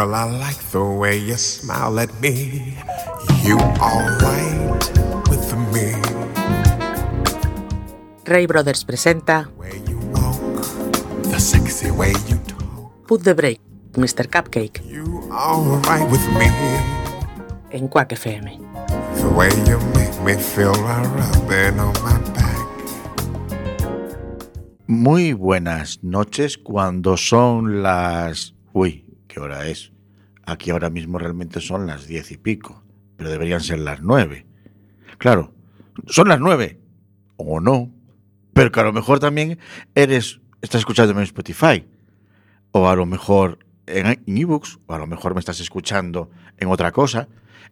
Girl, I like the way you smile at me. You alright with me? Ray Brothers presenta Way you walk, the sexy way you talk. Put the Break, Mr. Cupcake, You alright with me? en Quack FM. The way you make me feel right rubbing on my back. Muy buenas noches cuando son las... Uy, ¿qué hora es? Aquí ahora mismo realmente son las 10 y pico, pero deberían ser las 9. Claro, son las 9, o no, pero que a lo mejor también estás escuchándome en Spotify, o a lo mejor en ebooks, o a lo mejor me estás escuchando en otra cosa.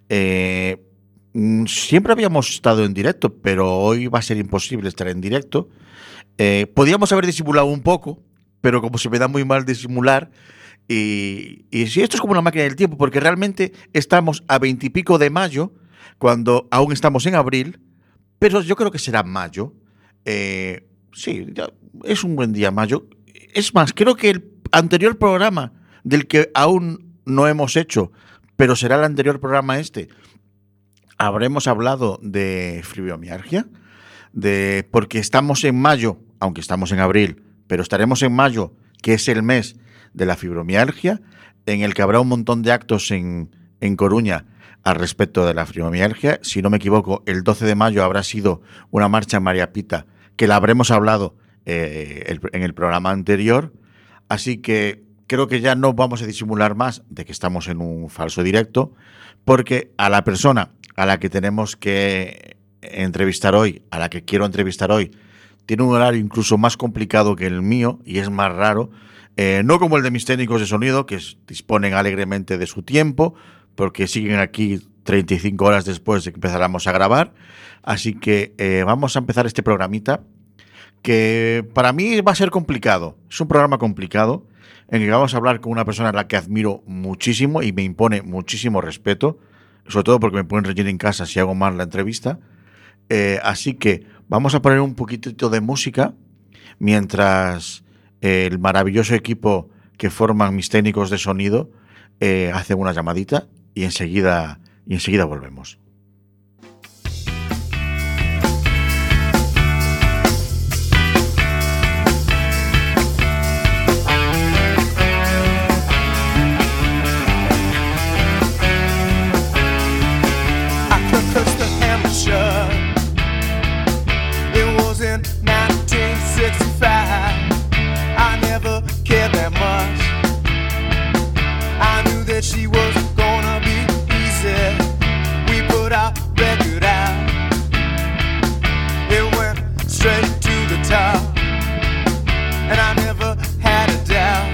Siempre habíamos estado en directo, pero hoy va a ser imposible estar en directo. Podíamos haber disimulado un poco, pero como se me da muy mal disimular, y si esto es como una máquina del tiempo, porque realmente estamos a 20 y pico de mayo, cuando aún estamos en abril, pero yo creo que será mayo. Sí, ya es un buen día mayo. Es más, creo que el anterior programa del que aún no hemos hecho, pero será el anterior programa habremos hablado de fibromialgia, porque estamos en mayo, aunque estamos en abril, pero estaremos en mayo, que es el mes de la fibromialgia, en el que habrá un montón de actos en Coruña al respecto de la fibromialgia. Si no me equivoco, el 12 de mayo habrá sido una marcha en María Pita, que la habremos hablado en el programa anterior, así que creo que ya no vamos a disimular más de que estamos en un falso directo, porque a la persona a la que tenemos que entrevistar hoy, a la que quiero entrevistar hoy, tiene un horario incluso más complicado que el mío y es más raro, no como el de mis técnicos de sonido, que disponen alegremente de su tiempo, porque siguen aquí 35 horas después de que empezáramos a grabar. Así que vamos a empezar este programita, que para mí va a ser complicado. Es un programa complicado, en el que vamos a hablar con una persona a la que admiro muchísimo y me impone muchísimo respeto, sobre todo porque me pueden reñir en casa si hago mal la entrevista. Así que vamos a poner un poquitito de música mientras el maravilloso equipo que forman mis técnicos de sonido hace una llamadita y enseguida volvemos. She was gonna be easy. We put our record out. It went straight to the top. And I never had a doubt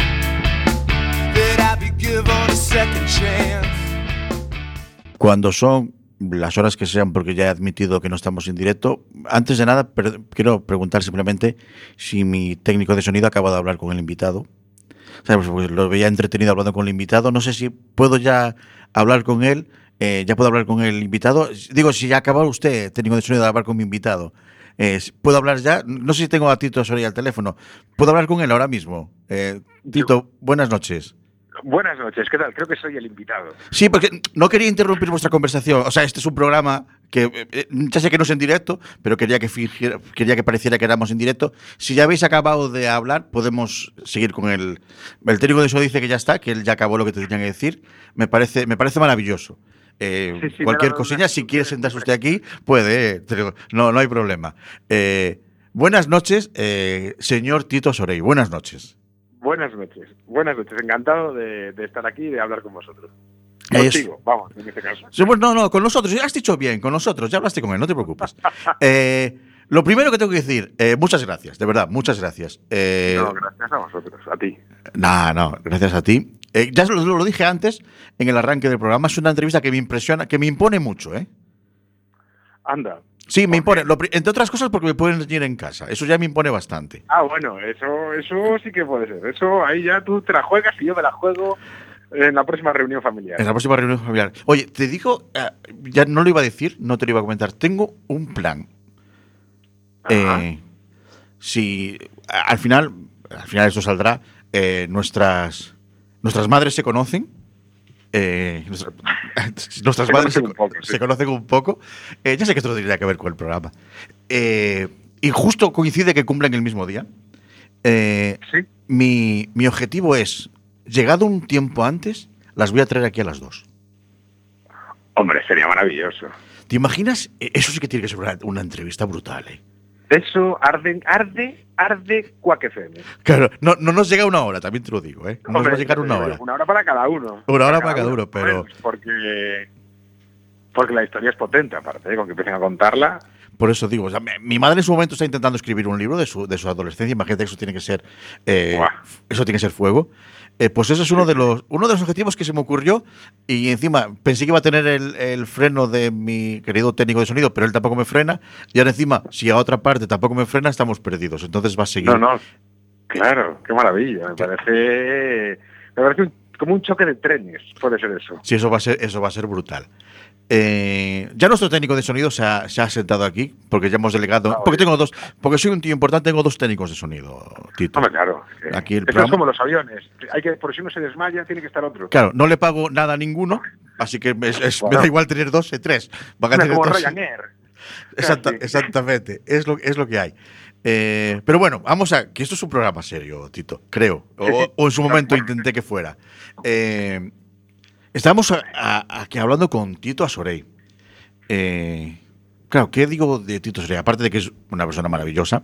that I'd be given a second chance. Cuando son las horas que sean, porque ya he admitido que no estamos en directo, antes de nada quiero preguntar simplemente si mi técnico de sonido acaba de hablar con el invitado. ¿Sabes? Pues lo veía entretenido hablando con el invitado. No sé si puedo ya hablar con él. Ya puedo hablar con el invitado. Digo, si ya acabó usted, técnico de sonido, de hablar con mi invitado. ¿Puedo hablar ya? No sé si tengo a Tito Soria al teléfono. ¿Puedo hablar con él ahora mismo? Tito, buenas noches. Buenas noches, ¿qué tal? Creo que soy el invitado. Sí, porque no quería interrumpir vuestra conversación. O sea, este es un programa que ya sé que no es en directo, pero quería que pareciera que éramos en directo. Si ya habéis acabado de hablar, podemos seguir con el técnico de eso dice que ya está, que él ya acabó lo que te tenía que decir. Me parece maravilloso. Sí, cualquier cosilla, si quiere sentarse usted aquí, puede, no hay problema. Buenas noches, señor Tito Sorey. Buenas noches. Buenas noches, encantado de estar aquí y de hablar con vosotros. Contigo, vamos, en este caso. Sí, pues no, con nosotros, ya has dicho bien, con nosotros, ya hablaste con él, no te preocupes. Lo primero que tengo que decir, muchas gracias, de verdad, muchas gracias. No, gracias a vosotros, a ti. No, gracias a ti. Ya lo dije antes, en el arranque del programa, es una entrevista que me impresiona, que me impone mucho, ¿eh? Anda. Sí, me impone, entre otras cosas porque me pueden reñir en casa, eso ya me impone bastante. Ah, bueno, eso sí que puede ser, eso ahí ya tú te la juegas y yo me la juego en la próxima reunión familiar. En la próxima reunión familiar. Oye, te digo, ya no lo iba a decir, no te lo iba a comentar, tengo un plan. Si al final esto saldrá, nuestras nuestras madres se conocen. Nuestras madres se conocen un poco. Ya sé que esto no tendría que ver con el programa. Y justo coincide que cumplen el mismo día. Sí. Mi objetivo es, llegado un tiempo antes, las voy a traer aquí a las 2. Hombre, sería maravilloso. ¿Te imaginas? Eso sí que tiene que ser una entrevista brutal, ¿eh? Eso arde Quack FM. Claro, no nos llega una hora, también te lo digo, ¿eh? No nos va a llegar una hora. Una hora para cada uno. Una hora para cada uno, pero... Porque la historia es potente, aparte, con que empiecen a contarla. Por eso digo, o sea, mi madre en su momento está intentando escribir un libro de su adolescencia. Imagínate que eso tiene que ser, fuego. Pues ese es uno de los objetivos que se me ocurrió, y encima pensé que iba a tener el freno de mi querido técnico de sonido, pero él tampoco me frena, y ahora encima, si a otra parte tampoco me frena, estamos perdidos. Entonces va a seguir. No, claro, qué maravilla. Me parece como un choque de trenes, puede ser eso. Sí, eso va a ser brutal. Ya nuestro técnico de sonido se ha sentado aquí, porque ya hemos delegado. Porque soy un tío importante, tengo 2 técnicos de sonido, Tito. Hombre, claro. Aquí el Esto es como los aviones. Por si uno se desmaya, tiene que estar otro. Claro, no le pago nada a ninguno, así que me da igual tener 2 que 3. Van a tener como 3. Ryanair. Exactamente, es lo que hay. Pero bueno, vamos a. Que esto es un programa serio, Tito, creo. O en su momento intenté que fuera. Estábamos aquí hablando con Tito Asorey. Claro, ¿qué digo de Tito Asorey? Aparte de que es una persona maravillosa.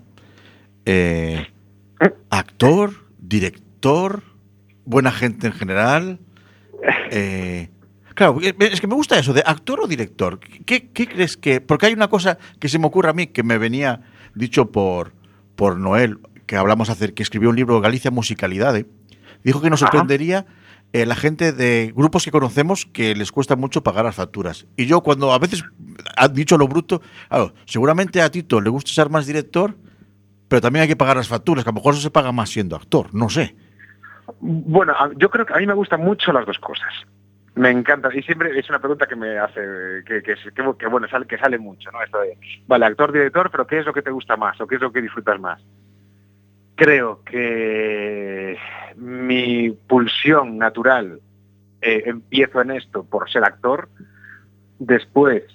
Actor, director, buena gente en general. Claro, es que me gusta eso, de actor o director. ¿Qué crees que...? Porque hay una cosa que se me ocurre a mí, que me venía dicho por Noel, que que escribió un libro, Galicia Musicalidade. Dijo que nos sorprendería la gente de grupos que conocemos que les cuesta mucho pagar las facturas. Y yo, cuando a veces ha dicho lo bruto, claro, seguramente a Tito le gusta ser más director, pero también hay que pagar las facturas, que a lo mejor eso se paga más siendo actor, no sé. Bueno, yo creo que a mí me gustan mucho las dos cosas. Me encanta, y siempre es una pregunta que me hace, que bueno, que sale mucho, ¿no? Esto de, vale, actor, director, pero ¿qué es lo que te gusta más o qué es lo que disfrutas más? Creo que mi pulsión natural, empiezo en esto por ser actor, después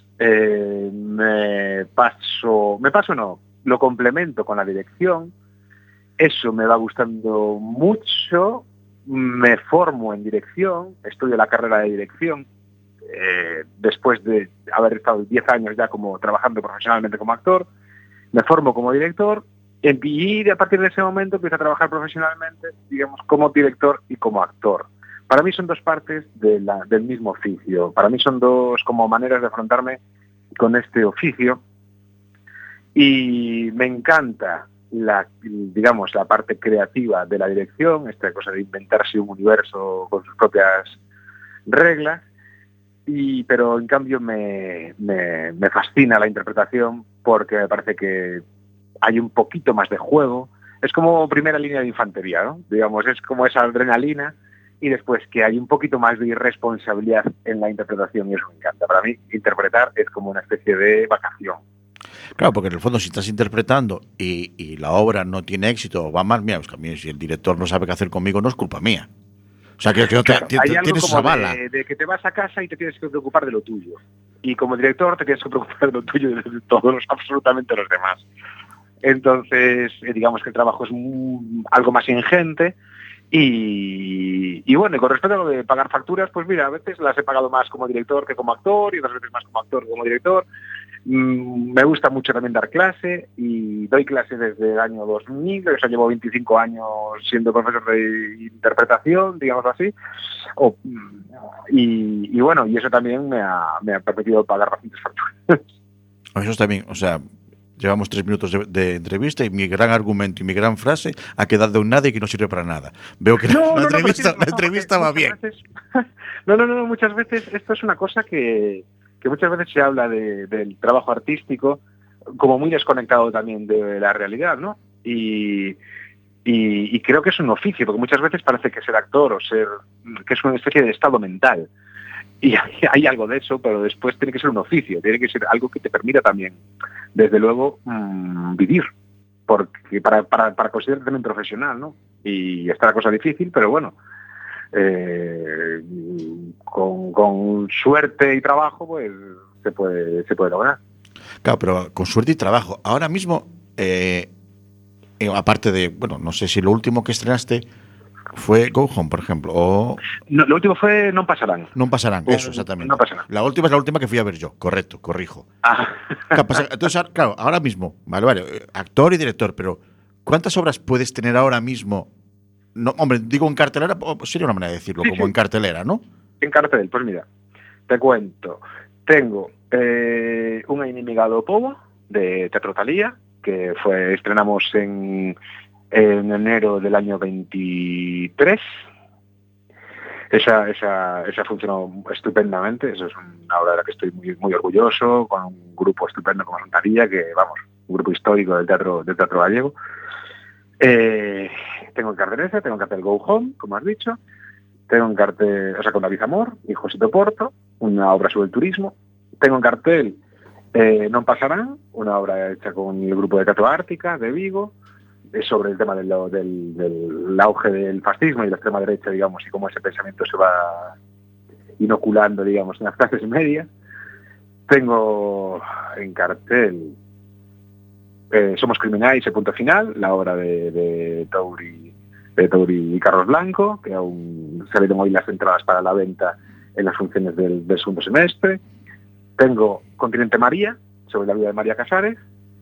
lo complemento con la dirección, eso me va gustando mucho, me formo en dirección, estudio la carrera de dirección, después de haber estado 10 años ya como trabajando profesionalmente como actor, me formo como director, y a partir de ese momento empiezo a trabajar profesionalmente, digamos, como director y como actor. Para mí son dos partes del mismo oficio. Para mí son dos como maneras de afrontarme con este oficio. Y me encanta la parte creativa de la dirección, esta cosa de inventarse un universo con sus propias reglas. Pero en cambio me fascina la interpretación porque me parece que hay un poquito más de juego. Es como primera línea de infantería, ¿no? Digamos, es como esa adrenalina y después que hay un poquito más de irresponsabilidad en la interpretación y eso me encanta. Para mí, interpretar es como una especie de vacación. Claro, porque en el fondo si estás interpretando y la obra no tiene éxito o va mal, mira, pues, si el director no sabe qué hacer conmigo, no es culpa mía. O sea, que no claro, hay algo tienes como esa bala. de que te vas a casa y te tienes que preocupar de lo tuyo. Y como director te tienes que preocupar de lo tuyo y de todos absolutamente los demás. Entonces, digamos que el trabajo es algo más ingente y bueno, y con respecto a lo de pagar facturas, pues mira, a veces las he pagado más como director que como actor y otras veces más como actor que como director. Me gusta mucho también dar clase y doy clase desde el año 2000, o sea, llevo 25 años siendo profesor de interpretación, digamos así, y bueno, y eso también me ha permitido pagar bastantes facturas. Eso está bien, o sea, llevamos 3 minutos de entrevista y mi gran argumento y mi gran frase ha quedado en nada y que no sirve para nada. Veo que la entrevista va bien. Muchas veces esto es una cosa que muchas veces se habla del trabajo artístico como muy desconectado también de la realidad, ¿no? Y creo que es un oficio, porque muchas veces parece que ser actor que es una especie de estado mental. Y hay algo de eso, pero después tiene que ser un oficio, tiene que ser algo que te permita también, desde luego, vivir, porque para considerarte también profesional, ¿no? Y está la cosa difícil, pero bueno, con suerte y trabajo, pues se puede lograr. Claro, pero con suerte y trabajo. Ahora mismo, aparte de, bueno, no sé si lo último que estrenaste fue Go Home, por ejemplo, o... No, lo último fue Non Pasarán. Non Pasarán, eso, exactamente. No pasarán. La última es la última que fui a ver yo, correcto, corrijo. Ah. Entonces, claro, ahora mismo, vale, actor y director, pero ¿cuántas obras puedes tener ahora mismo? No, hombre, digo en cartelera, sería una manera de decirlo, Sí, como sí. en cartelera, ¿no? En cartel, pues mira, te cuento. Tengo Un Inimigado Pobo, de Teatro Talía, que estrenamos en enero del año 23. Esa funcionó estupendamente. Eso es una obra de la que estoy muy, muy orgulloso, con un grupo estupendo como Santaría, que vamos, un grupo histórico del teatro gallego. Tengo en cartel ese, tengo en cartel Go Home, como has dicho. Tengo en cartel, o sea, con David Amor y Josito Porto, una obra sobre el turismo. Tengo en cartel Non Pasarán, una obra hecha con el grupo de Teatro Ártica de Vigo, sobre el tema del auge del fascismo y la extrema derecha, digamos, y cómo ese pensamiento se va inoculando, digamos, en las clases medias. Tengo en cartel Somos Criminais e Punto Final, la obra de Touri y Carlos Blanco, que aún salieron hoy las entradas para la venta en las funciones del segundo semestre. Tengo Continente María, sobre la vida de María Casares,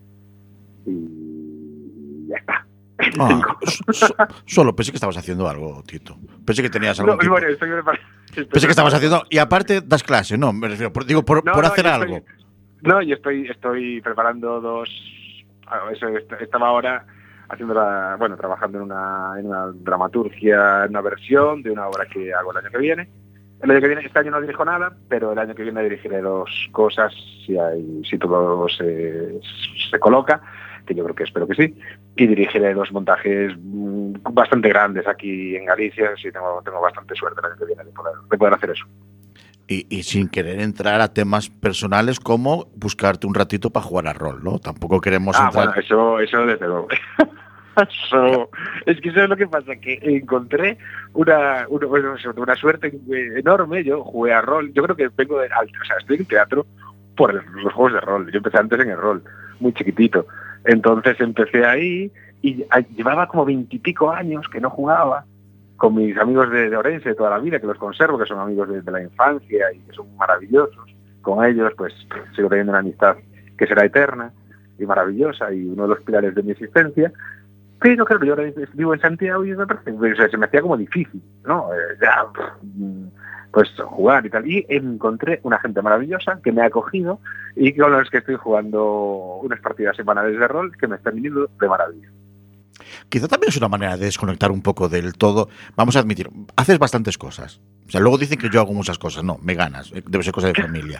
y ya está. Solo pensé que estabas haciendo algo, Tito. Pensé que tenías algo. No, bueno, Pensé que estabas haciendo. Y aparte das clase, no, me refiero, por hacer algo. Y estoy preparando dos. Estaba ahora trabajando en una dramaturgia, en una versión de una obra que hago el año que viene. Este año no dirijo nada, pero el año que viene dirigiré dos cosas, si todo se coloca, que yo espero que sí, y dirigiré dos montajes bastante grandes aquí en Galicia, sí, tengo bastante suerte el año que viene de poder hacer eso. Y sin querer entrar a temas personales como buscarte un ratito para jugar a rol, ¿no? Tampoco queremos entrar... Bueno, eso desde luego. Es que eso es lo que pasa, que encontré una suerte enorme. Yo jugué a rol, yo creo que estoy en teatro por los juegos de rol. Yo empecé antes en el rol, muy chiquitito. Entonces empecé ahí y llevaba como 20 y pico años que no jugaba con mis amigos de Orense de toda la vida, que los conservo, que son amigos de la infancia y que son maravillosos. Con ellos pues sigo teniendo una amistad que será eterna y maravillosa y uno de los pilares de mi existencia. Pero claro, yo ahora vivo en Santiago y se me hacía como difícil, ¿no? Pues jugar y tal. Y encontré una gente maravillosa que me ha acogido y con los que estoy jugando unas partidas semanales de rol que me están viniendo de maravilla. Quizá también es una manera de desconectar un poco del todo. Vamos a admitir, haces bastantes cosas. O sea, luego dicen que yo hago muchas cosas. No, me ganas. Debe ser cosa de familia.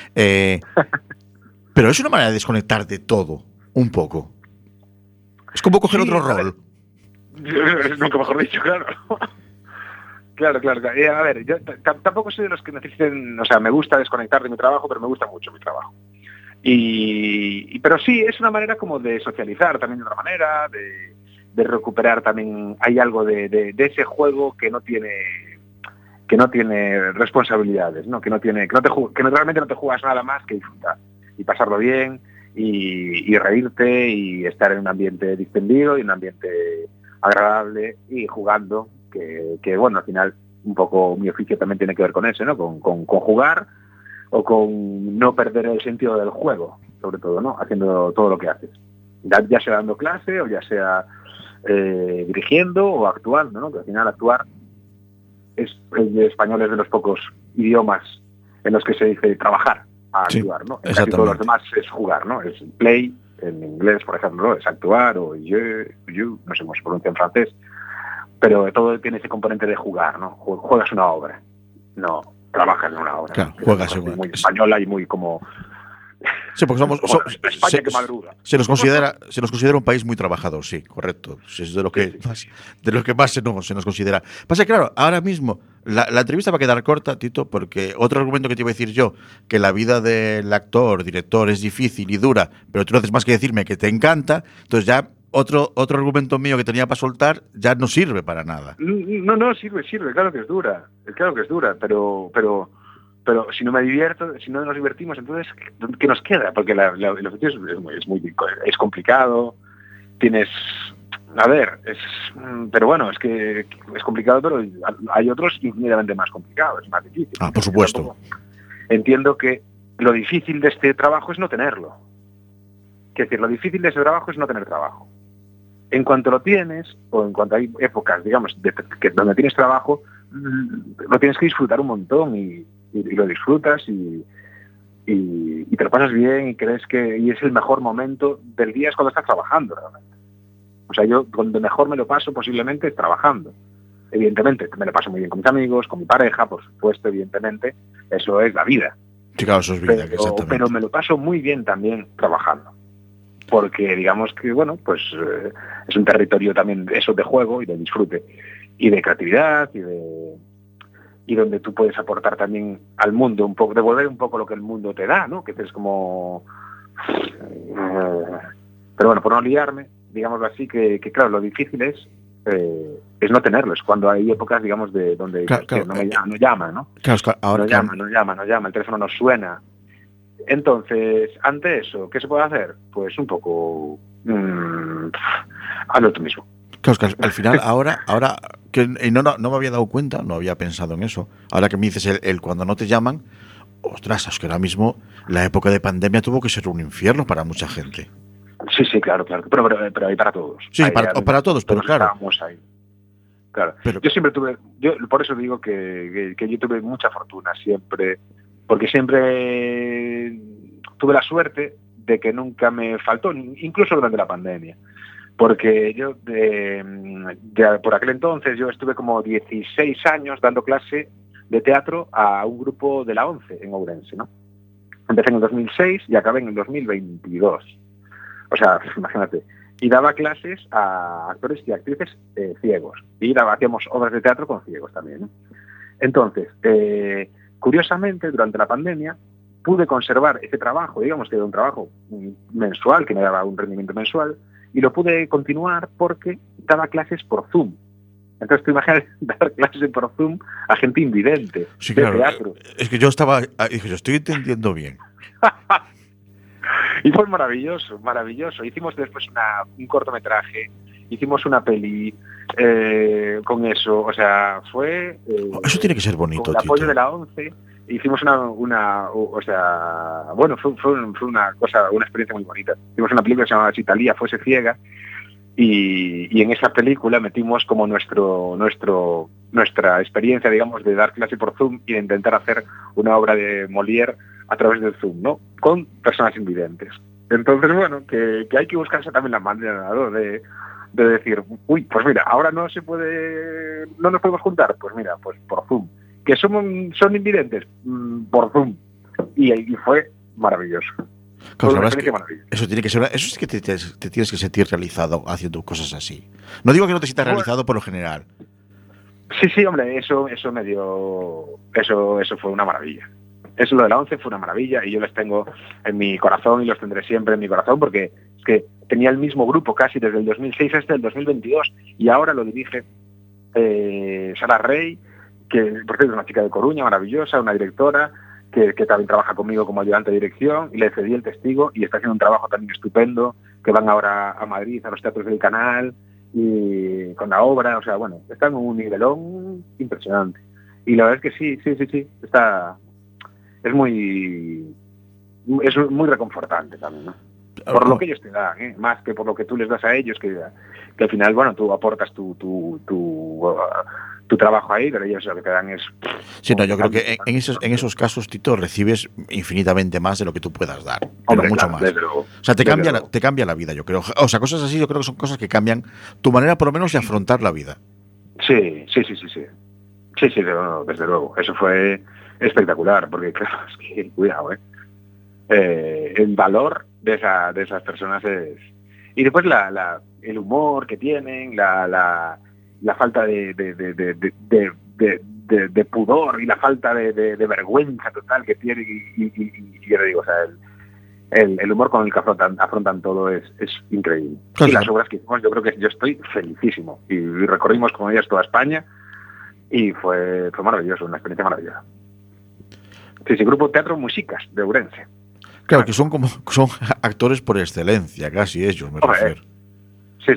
Pero es una manera de desconectar de todo, un poco. Es como coger otro rol. Nunca mejor dicho, claro. Claro. A ver, yo tampoco soy de los que necesiten... O sea, me gusta desconectar de mi trabajo, pero me gusta mucho mi trabajo. Pero sí, es una manera como de socializar también de otra manera, de recuperar también... Hay algo de ese juego que no tiene responsabilidades, ¿no? Que realmente no te juegas nada más que disfrutar y pasarlo bien y reírte y estar en un ambiente distendido y un ambiente agradable y jugando, que bueno, al final un poco mi oficio también tiene que ver con eso, ¿no? Con jugar o con no perder el sentido del juego, sobre todo, ¿no? Haciendo todo lo que haces. Ya sea dando clase o ya sea dirigiendo o actuando, ¿no? Que al final actuar el español es de los pocos idiomas en los que se dice trabajar a actuar, ¿no? En casi todos los demás es jugar, ¿no? Es play, en inglés, por ejemplo, ¿no? Es actuar, o you, no sé cómo se pronuncia en francés, pero todo tiene ese componente de jugar, ¿no? Juegas una obra, no trabajas en una obra. Claro, ¿no? juegas es muy española y muy como... Sí, porque España que madruga. Se nos considera un país muy trabajador, sí, correcto. Es de lo que más se nos considera. Pasa que, claro, ahora mismo la entrevista va a quedar corta, Tito, porque otro argumento que te iba a decir yo, que la vida del actor, director es difícil y dura, pero tú no haces más que decirme que te encanta, entonces ya otro argumento mío que tenía para soltar ya no sirve para nada. No, sirve, claro que es dura, pero si no me divierto, si no nos divertimos, entonces, ¿qué nos queda? Porque el oficio es complicado, tienes... A ver, pero bueno, es que es complicado, pero hay otros infinitamente más complicados, más difíciles. Por supuesto. Entiendo que lo difícil de este trabajo es no tenerlo. Es decir, lo difícil de ese trabajo es no tener trabajo. En cuanto lo tienes, o en cuanto hay épocas, digamos, donde tienes trabajo, lo tienes que disfrutar un montón y lo disfrutas y te lo pasas bien y crees que es el mejor momento del día es cuando estás trabajando realmente. O sea, yo donde mejor me lo paso posiblemente es trabajando. Evidentemente, me lo paso muy bien con mis amigos, con mi pareja, por supuesto, evidentemente, eso es la vida. Sí, claro, eso es vida, exactamente. Pero me lo paso muy bien también trabajando. Porque digamos que, bueno, pues es un territorio también eso de juego y de disfrute y de creatividad y donde tú puedes aportar también al mundo un poco, devolver un poco lo que el mundo te da, ¿no? Que es como... Pero bueno, por no liarme, digámoslo así, que claro, lo difícil es no tenerlo, es cuando hay épocas, digamos, de donde claro, no llama, ¿no? Claro, ahora no llama, el teléfono no suena. Entonces, ante eso, ¿qué se puede hacer? Pues un poco hazlo tú mismo. Claro, que al final, ahora que no me había dado cuenta, no había pensado en eso. Ahora que me dices el cuando no te llaman, ostras, es que ahora mismo la época de pandemia tuvo que ser un infierno para mucha gente. Sí, claro. Pero hay para todos. Sí, para todos, pero claro. Estamos ahí. Claro. Pero, yo siempre por eso digo que yo tuve mucha fortuna siempre, porque siempre tuve la suerte de que nunca me faltó, incluso durante la pandemia. Porque yo, por aquel entonces, yo estuve como 16 años dando clase de teatro a un grupo de la ONCE en Ourense, ¿no? Empecé en el 2006 y acabé en el 2022. O sea, imagínate. Y daba clases a actores y actrices ciegos. Y hacíamos obras de teatro con ciegos también, ¿no? Entonces, curiosamente, durante la pandemia, pude conservar ese trabajo, digamos que era un trabajo mensual, que me daba un rendimiento mensual, y lo pude continuar porque daba clases por Zoom. Entonces tú imaginas dar clases por Zoom a gente invidente, sí, de claro, teatro. Es que yo estoy entendiendo bien. Y fue maravilloso. Hicimos después un cortometraje, hicimos una peli con eso, o sea, fue... eso tiene que ser bonito, con el apoyo de la ONCE. Hicimos o sea, bueno, fue una experiencia muy bonita. Hicimos una película que se llamaba Si Talía fuese ciega y en esa película metimos como nuestra experiencia, digamos, de dar clase por Zoom y de intentar hacer una obra de Molière a través del Zoom, ¿no? Con personas invidentes. Entonces, bueno, que hay que buscarse también la manera, ¿no? de decir, pues mira, ahora no nos podemos juntar, pues mira, pues por Zoom. Que son invidentes, por Zoom. Y fue maravilloso. Claro, eso tiene que ser, eso es que te tienes que sentir realizado haciendo cosas así. No digo que no te sientas realizado por lo general. Sí, hombre, eso me dio, eso fue una maravilla. Eso, lo de la ONCE, fue una maravilla y yo les tengo en mi corazón y los tendré siempre en mi corazón porque es que tenía el mismo grupo casi desde el 2006 hasta el 2022 y ahora lo dirige Sara Rey, que por cierto es una chica de Coruña, maravillosa, una directora que también trabaja conmigo como ayudante de dirección y le cedí el testigo y está haciendo un trabajo también estupendo, que van ahora a Madrid, a los teatros del Canal y con la obra, o sea, bueno, está en un nivelón impresionante. Y la verdad es que sí, es muy reconfortante también, ¿no? Por lo que ellos te dan, más que por lo que tú les das a ellos, que al final, bueno, tú aportas tu trabajo ahí, pero ellos lo que te dan es... Sí, no, yo creo que en esos casos, Tito, recibes infinitamente más de lo que tú puedas dar, pero hombre, mucho claro, más. Luego, o sea, te cambia la vida, yo creo. O sea, cosas así yo creo que son cosas que cambian tu manera, por lo menos, de afrontar la vida. Sí, desde luego. Eso fue espectacular, porque claro, es que, cuidado, el valor de esas personas es... Y después el humor que tienen, la falta de pudor y la falta de vergüenza total que tienen y yo le digo, o sea, el humor con el que afrontan todo es increíble. Claro. Y las obras que hicimos, yo creo que yo estoy felicísimo. Y recorrimos con ellas toda España y fue maravilloso, una experiencia maravillosa. Sí, Grupo Teatro Músicas de Ourense. Claro, que son actores por excelencia, casi ellos, me refiero. Sí.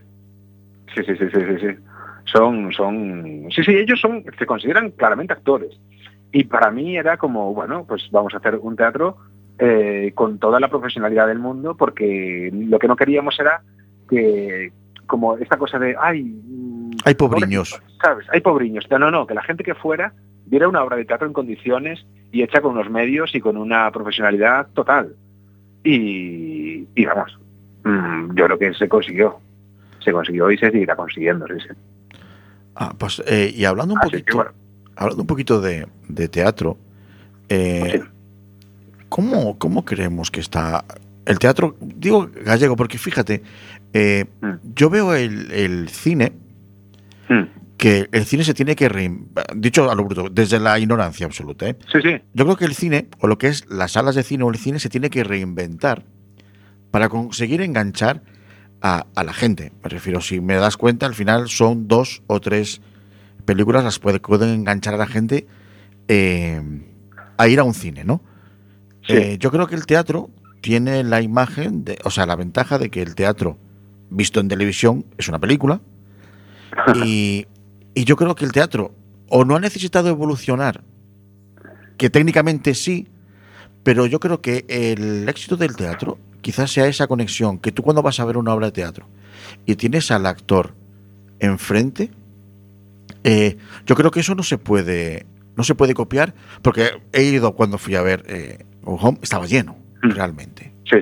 Ellos se consideran claramente actores. Y para mí era como, bueno, pues vamos a hacer un teatro con toda la profesionalidad del mundo, porque lo que no queríamos era que, como esta cosa de, hay pobriños. ¿Sabes? Hay pobriños. No, que la gente que fuera viera una obra de teatro en condiciones y hecha con unos medios y con una profesionalidad total. Y vamos, yo creo que se consiguió y se seguirá consiguiendo, sí. Pues, y hablando un poquito de teatro, Sí. ¿cómo creemos que está el teatro? Digo gallego porque fíjate, yo veo el cine, que el cine se tiene que dicho a lo bruto, desde la ignorancia absoluta, ¿eh? Sí. Yo creo que el cine, o lo que es las salas de cine o el cine, se tiene que reinventar para conseguir enganchar a la gente. Me refiero, si me das cuenta, al final son 2 o 3 películas las pueden enganchar a la gente a ir a un cine, ¿no? Sí. Yo creo que el teatro tiene la imagen, la ventaja de que el teatro, visto en televisión, es una película. Y yo creo que el teatro o no ha necesitado evolucionar, que técnicamente sí, pero yo creo que el éxito del teatro quizás sea esa conexión, que tú cuando vas a ver una obra de teatro y tienes al actor enfrente, yo creo que eso no se puede copiar, porque he ido cuando fui a ver Home, estaba lleno, realmente. Sí.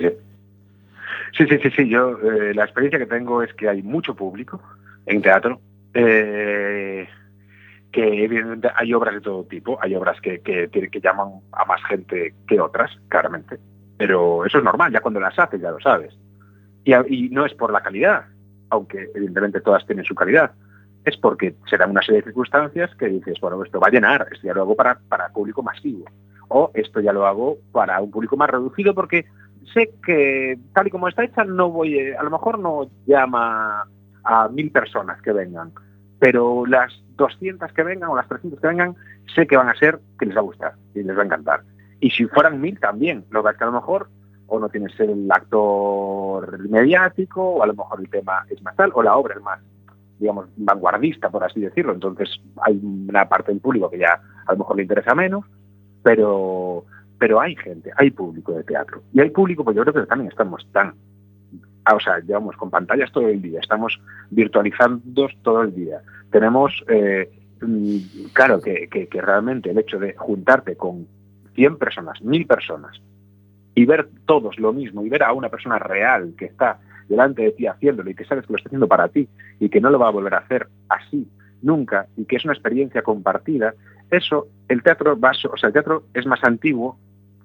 Yo la experiencia que tengo es que hay mucho público en teatro, que evidentemente hay obras de todo tipo, hay obras que llaman a más gente que otras, claramente, pero eso es normal, ya cuando las haces ya lo sabes. Y no es por la calidad, aunque evidentemente todas tienen su calidad, es porque se dan una serie de circunstancias que dices, bueno, esto va a llenar, esto ya lo hago para público masivo, o esto ya lo hago para un público más reducido, porque sé que tal y como está hecha a lo mejor no llama a 1000 personas que vengan, pero las 200 que vengan o las 300 que vengan, sé que van a ser que les va a gustar y les va a encantar. Y si fueran 1000 también, lo que es que a lo mejor o no tienes el actor mediático, o a lo mejor el tema es más tal, o la obra es más, digamos, vanguardista, por así decirlo. Entonces hay una parte del público que ya a lo mejor le interesa menos, pero hay gente, hay público de teatro. Y hay público, pues yo creo que también estamos llevamos con pantallas todo el día, estamos virtualizando todo el día. Tenemos, claro, que realmente el hecho de juntarte con 100 personas, 1000 personas, y ver todos lo mismo, y ver a una persona real que está delante de ti haciéndolo y que sabes que lo está haciendo para ti y que no lo va a volver a hacer así nunca, y que es una experiencia compartida, eso, el teatro es más antiguo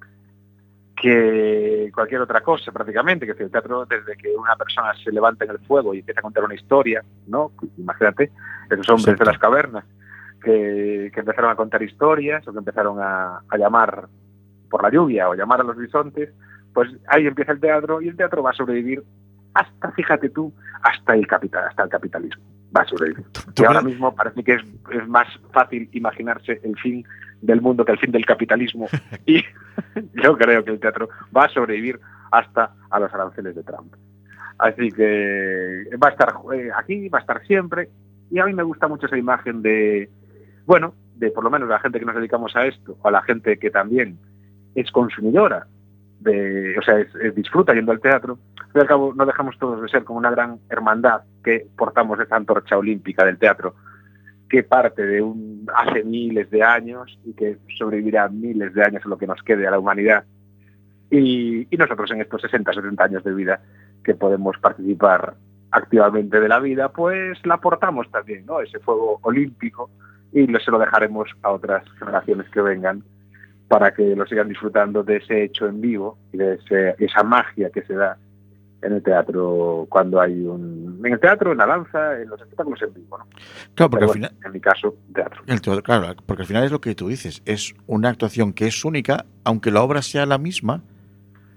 que cualquier otra cosa prácticamente, que el teatro, desde que una persona se levanta en el fuego y empieza a contar una historia, ¿no? Imagínate, esos hombres de las cavernas que empezaron a contar historias, o que empezaron a llamar por la lluvia o llamar a los bisontes, pues ahí empieza el teatro, y el teatro va a sobrevivir hasta, fíjate tú, hasta el capitalismo va a sobrevivir. Y ahora mismo parece que es más fácil imaginarse el fin del mundo que el fin del capitalismo, y yo creo que el teatro va a sobrevivir hasta a los aranceles de Trump. Así que va a estar aquí, va a estar siempre, y a mí me gusta mucho esa imagen de por lo menos la gente que nos dedicamos a esto, o a la gente que también es consumidora, disfruta yendo al teatro. Al cabo, no dejamos todos de ser como una gran hermandad que portamos esa antorcha olímpica del teatro, que parte de hace miles de años y que sobrevivirá miles de años a lo que nos quede a la humanidad. Y nosotros en estos 60, 70 años de vida que podemos participar activamente de la vida, pues la portamos también, ¿no? Ese fuego olímpico, y se lo dejaremos a otras generaciones que vengan para que lo sigan disfrutando de ese hecho en vivo y de esa magia que se da en el teatro cuando hay en el teatro, en la danza, en los espectáculos en vivo, ¿no? Claro, porque al final, en mi caso, teatro. Claro, porque al final es lo que tú dices, es una actuación que es única, aunque la obra sea la misma,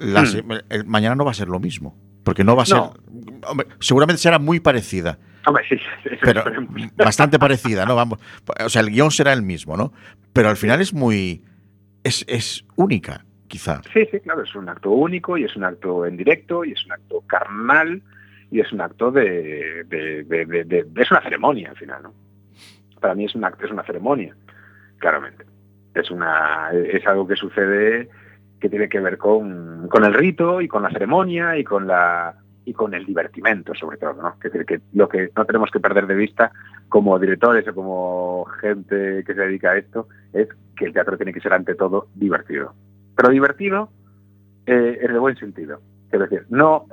mañana no va a ser lo mismo. Porque no va a ser. Hombre, seguramente será muy parecida. Hombre, sí, pero bastante parecida, ¿no? Vamos, o sea, el guión será el mismo, ¿no? Pero al final es muy. Es única, quizá. Sí, claro, es un acto único y es un acto en directo y es un acto carnal y es un acto es una ceremonia al final, ¿no? Para mí es una ceremonia, claramente. Es algo que sucede que tiene que ver con el rito y con la ceremonia y con el divertimento, sobre todo, ¿no? Que lo que no tenemos que perder de vista como directores o como gente que se dedica a esto es que el teatro tiene que ser ante todo divertido. Pero divertido en el buen sentido. Es decir, no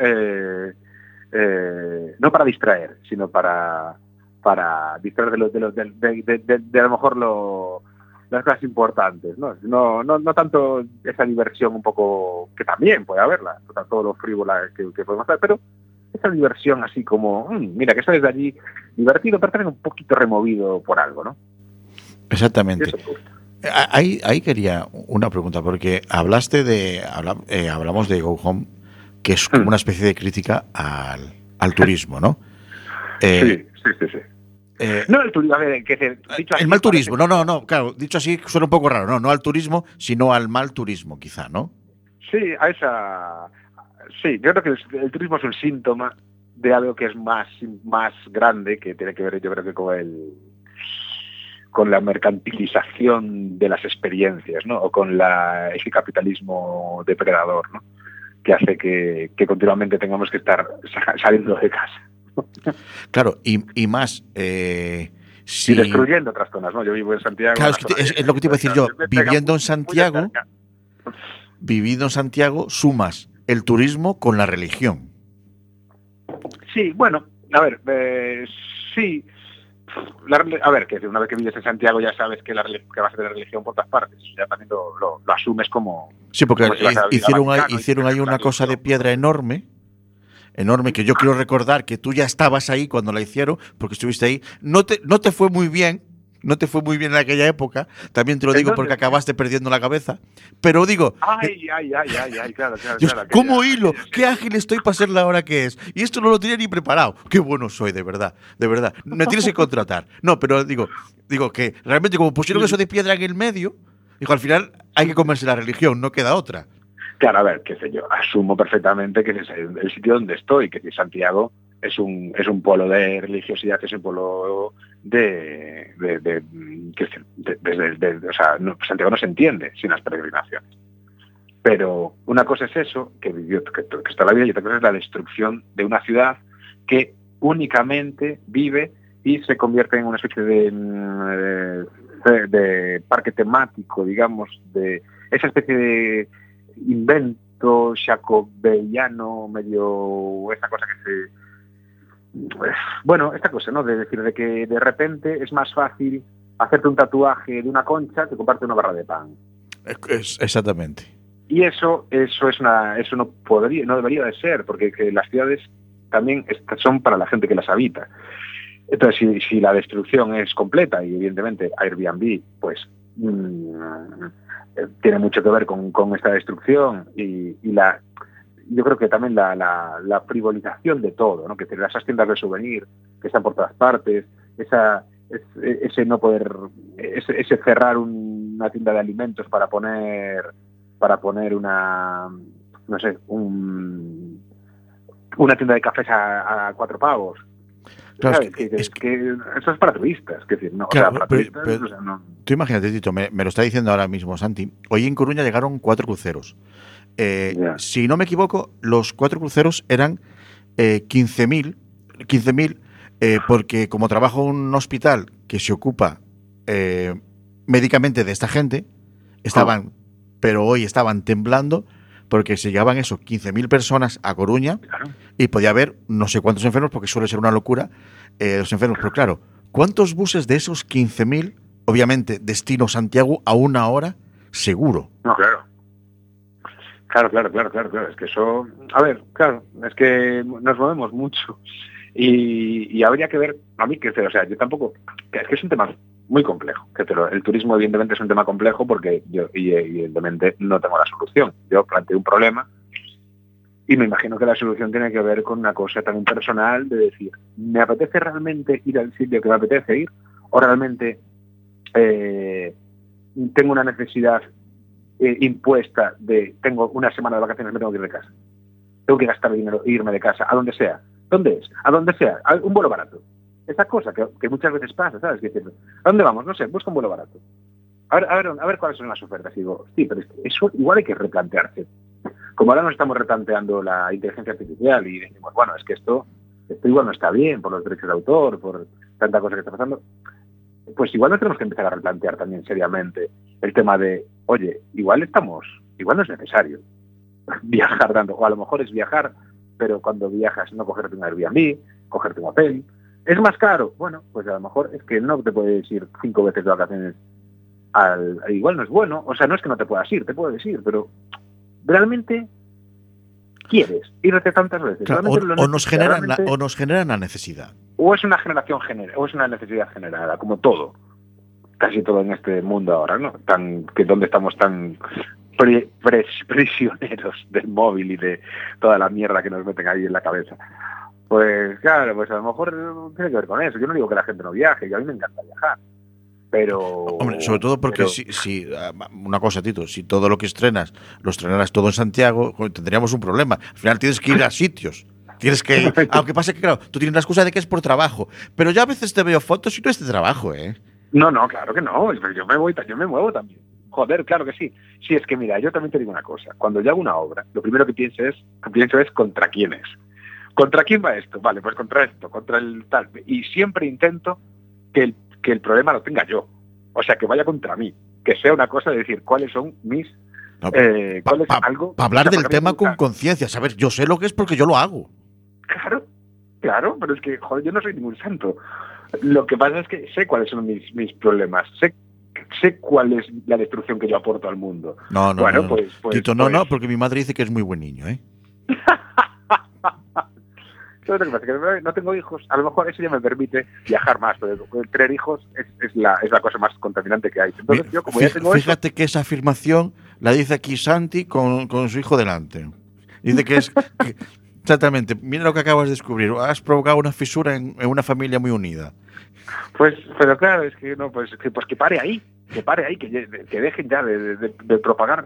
para distraer, sino para distraer de a lo mejor las cosas importantes, ¿no? No tanto esa diversión un poco, que también puede haberla, o sea, todo lo frívola que podemos hacer, pero esa diversión así como, mira, que sales de allí divertido, pero también un poquito removido por algo, ¿no? Exactamente. Ahí quería una pregunta, porque hablamos de Go Home, que es como una especie de crítica al turismo, ¿no? Sí. No el turismo, a ver, dicho así, el mal turismo, no, claro, dicho así suena un poco raro, no al turismo, sino al mal turismo, quizá, ¿no? Sí, yo creo que el turismo es un síntoma de algo que es más grande, que tiene que ver, yo creo que con la mercantilización de las experiencias, ¿no? O con ese capitalismo depredador, ¿no? Que hace que continuamente tengamos que estar saliendo de casa. Claro, y más y destruyendo otras zonas, ¿no? Yo vivo en Santiago. Claro, es lo que te iba a decir yo. Viviendo en Santiago, sumas el turismo con la religión. Sí, bueno, a ver, sí. A ver, que una vez que vives en Santiago ya sabes que vas a tener religión por todas partes. Ya también lo asumes como. Sí, porque como si hicieron ahí una cosa de piedra enorme, que yo quiero recordar que tú ya estabas ahí cuando la hicieron, porque estuviste ahí. No te fue muy bien en aquella época, también te lo digo porque acabaste perdiendo la cabeza, pero digo... Ay, claro. Dios, ¿cómo hilo? ¿Qué ágil estoy para ser la hora que es? Y esto no lo tenía ni preparado. Qué bueno soy, de verdad. Me tienes que contratar. No, pero digo que realmente como pusieron eso de piedra en el medio, digo, al final hay que comerse la religión, no queda otra. Claro, a ver, qué sé yo, asumo perfectamente que es el sitio donde estoy, que Santiago es un polo de religiosidad, es un polo Santiago no se entiende sin las peregrinaciones. Pero una cosa es eso, que está la vida, y otra cosa es la destrucción de una ciudad que únicamente vive y se convierte en una especie de parque temático, digamos, de esa especie de invento jacobellano, medio esta cosa esta cosa, ¿no? De decir de que de repente es más fácil hacerte un tatuaje de una concha que comprarte una barra de pan. Exactamente. Y eso no debería de ser, porque que las ciudades también son para la gente que las habita. Entonces, si la destrucción es completa, y evidentemente Airbnb, pues tiene mucho que ver con esta destrucción y yo creo que también la frivolización de todo, ¿no? Que esas tiendas de souvenir que están por todas partes, ese no poder, ese cerrar una tienda de alimentos para poner una, no sé, una tienda de cafés a 4 pavos. Claro, que eso es para turistas, es decir, no, claro, para turistas, no. Tú imagínate, Tito, me lo está diciendo ahora mismo Santi. Hoy en Coruña llegaron 4 cruceros. Si no me equivoco, los 4 cruceros eran 15.000, porque como trabajo en un hospital que se ocupa médicamente de esta gente, pero hoy estaban temblando porque se llevaban 15.000 personas a Coruña, claro, y podía haber no sé cuántos enfermos, porque suele ser una locura los enfermos. Pero claro, ¿cuántos buses de esos 15.000, obviamente, destino Santiago a 1 hora, seguro? No, claro. Claro. Es que eso... A ver, claro, es que nos movemos mucho. Y habría que ver, a mí, yo tampoco... Es que es un tema muy complejo. El turismo, evidentemente, es un tema complejo porque yo, y evidentemente, no tengo la solución. Yo planteo un problema Y me imagino que la solución tiene que ver con una cosa también personal de decir, ¿me apetece realmente ir al sitio que me apetece ir? ¿O realmente tengo una necesidad impuesta de, tengo una semana de vacaciones, me tengo que ir de casa? Tengo que gastar dinero e irme de casa, a donde sea. ¿Dónde es? A donde sea. Un vuelo barato. Esa cosa que muchas veces pasa, ¿sabes? Que dices, ¿a dónde vamos? No sé, busca un vuelo barato. A ver cuáles son las ofertas. Y digo, sí, pero eso igual hay que replantearse. Como ahora nos estamos replanteando la inteligencia artificial y decimos, bueno, es que esto igual no está bien por los derechos de autor, por tanta cosa que está pasando, pues igual nos tenemos que empezar a replantear también seriamente el tema de, oye, igual no es necesario viajar tanto, o a lo mejor es viajar, pero cuando viajas no cogerte un Airbnb, cogerte un hotel. ¿Es más caro? Bueno, pues a lo mejor es que no te puedes ir 5 veces de vacaciones igual no es bueno, o sea, no es que no te puedas ir, te puedes ir, pero ¿realmente quieres irte tantas veces? Claro, o nos generan la necesidad. O es una necesidad generada, como todo, casi todo en este mundo ahora, ¿no? Donde estamos tan prisioneros del móvil y de toda la mierda que nos meten ahí en la cabeza. Pues claro, pues a lo mejor tiene que ver con eso. Yo no digo que la gente no viaje, y a mí me encanta viajar. Pero... Hombre, sobre todo porque si una cosa, Tito, si todo lo que estrenas lo estrenaras todo en Santiago, tendríamos un problema. Al final tienes que ir a sitios. Tienes que... Aunque pasa que, claro, tú tienes la excusa de que es por trabajo. Pero yo a veces te veo fotos y no es de trabajo, ¿eh? No, claro que no. Yo me muevo también. Joder, claro que sí. Sí, es que mira, yo también te digo una cosa. Cuando yo hago una obra, lo primero que pienso es contra quién es. ¿Contra quién va esto? Vale, pues contra esto, contra el tal. Y siempre intento que el problema lo tenga yo. O sea, que vaya contra mí. Que sea una cosa de decir cuáles son mis... Para hablar del tema con conciencia. Saber, yo sé lo que es porque yo lo hago. Claro, pero es que, joder, yo no soy ningún santo. Lo que pasa es que sé cuáles son mis problemas. Sé cuál es la destrucción que yo aporto al mundo. No. Pues, Tito, no, porque mi madre dice que es muy buen niño, ¿eh? ¿Sabes lo que pasa? Que no tengo hijos. A lo mejor eso ya me permite viajar más, pero tener hijos es la cosa más contaminante que hay. Entonces yo, como ya tengo fíjate que esa afirmación la dice aquí Santi con su hijo delante. Dice que es... exactamente. Mira lo que acabas de descubrir. Has provocado una fisura en una familia muy unida. Pues, pero claro, es que no, pues que pare ahí, que dejen ya de propagar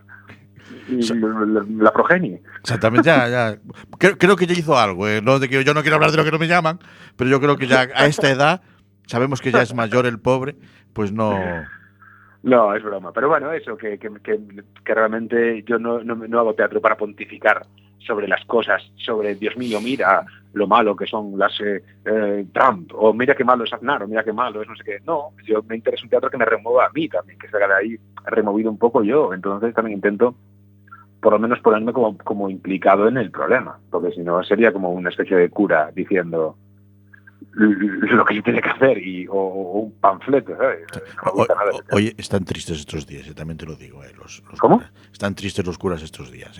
la progenie. Exactamente, ya. Creo que ya hizo algo. No, yo no quiero hablar de lo que no me llaman, pero yo creo que ya a esta edad, sabemos que ya es mayor el pobre, pues no... No, es broma. Pero bueno, eso, que realmente yo no hago teatro para pontificar sobre las cosas, sobre, Dios mío, mira lo malo que son las Trump, o mira qué malo es Aznar, o mira qué malo es no sé qué. No, yo me interesa un teatro que me remueva a mí también, que salga de ahí removido un poco yo. Entonces también intento por lo menos ponerme como implicado en el problema, porque si no sería como una especie de cura diciendo lo que se tiene que hacer o un panfleto, ¿sabes? No me gusta nada. Oye, están tristes estos días, también te lo digo. ¿Cómo? Curas. Están tristes los curas estos días.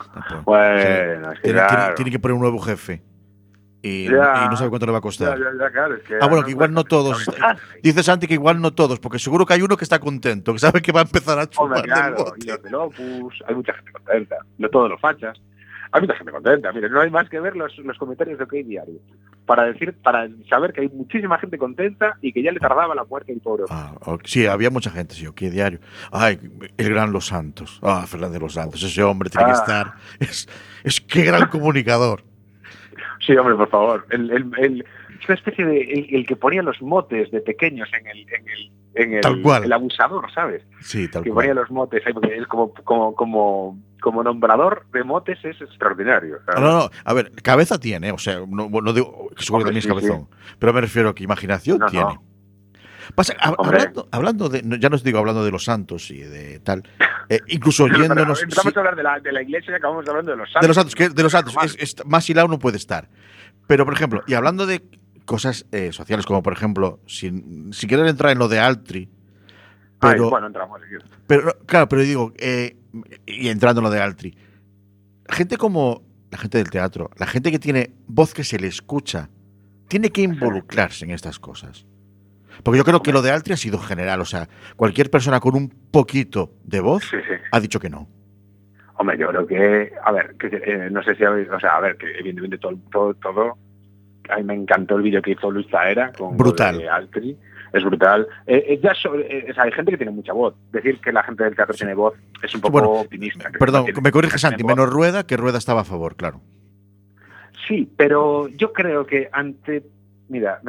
Bueno, es que tiene que poner un nuevo jefe. Y no sabe cuánto le va a costar. Claro, es que bueno, que igual no todos. Dice Santi que igual no todos, porque seguro que hay uno que está contento, que sabe que va a empezar a chupar. Claro, y los del Opus, hay mucha gente contenta. No todos los fachas. Hay mucha gente contenta. Mire, no hay más que ver los comentarios de OK Diario para saber que hay muchísima gente contenta y que ya le tardaba la muerte del pobre. Sí, había mucha gente, sí, OK Diario. Ay, el gran Los Santos. Fernández Los Santos. Ese hombre tiene que estar. Es qué gran comunicador. Sí, hombre, por favor. Es una especie de el que ponía los motes de pequeños en el tal cual. El abusador, ¿sabes? Sí, tal que cual. Ponía los motes ahí, porque él como nombrador de motes es extraordinario, ¿sabes? No. A ver, cabeza tiene, o sea, no digo que seguro que tenéis cabezón, pero me refiero a que imaginación tiene. No. Pasa, hablando de, ya no os digo hablando de los santos y de tal, incluso oyéndonos. Empezamos a hablar de la iglesia y acabamos hablando de los santos. De los santos, más hilado no puede estar. Pero, por ejemplo, y hablando de cosas sociales, como por ejemplo, sin querer entrar en lo de Altri. Pero, bueno, entramos. Pero, claro, pero digo, y entrando en lo de Altri, gente como la gente del teatro, la gente que tiene voz que se le escucha, tiene que involucrarse en estas cosas. Porque yo creo que lo de Altri ha sido general, o sea, cualquier persona con un poquito de voz ha dicho que no. Hombre, yo creo que, a ver, no sé si habéis, o sea, a ver, que evidentemente todo, a mí me encantó el vídeo que hizo Luis Zaera con Brutal. Altri, es brutal. O sea, hay gente que tiene mucha voz. Decir que la gente del teatro tiene voz es un poco optimista. Perdón, me corrige Santi, menos Rueda, que Rueda estaba a favor, claro. Sí, pero yo creo que mira,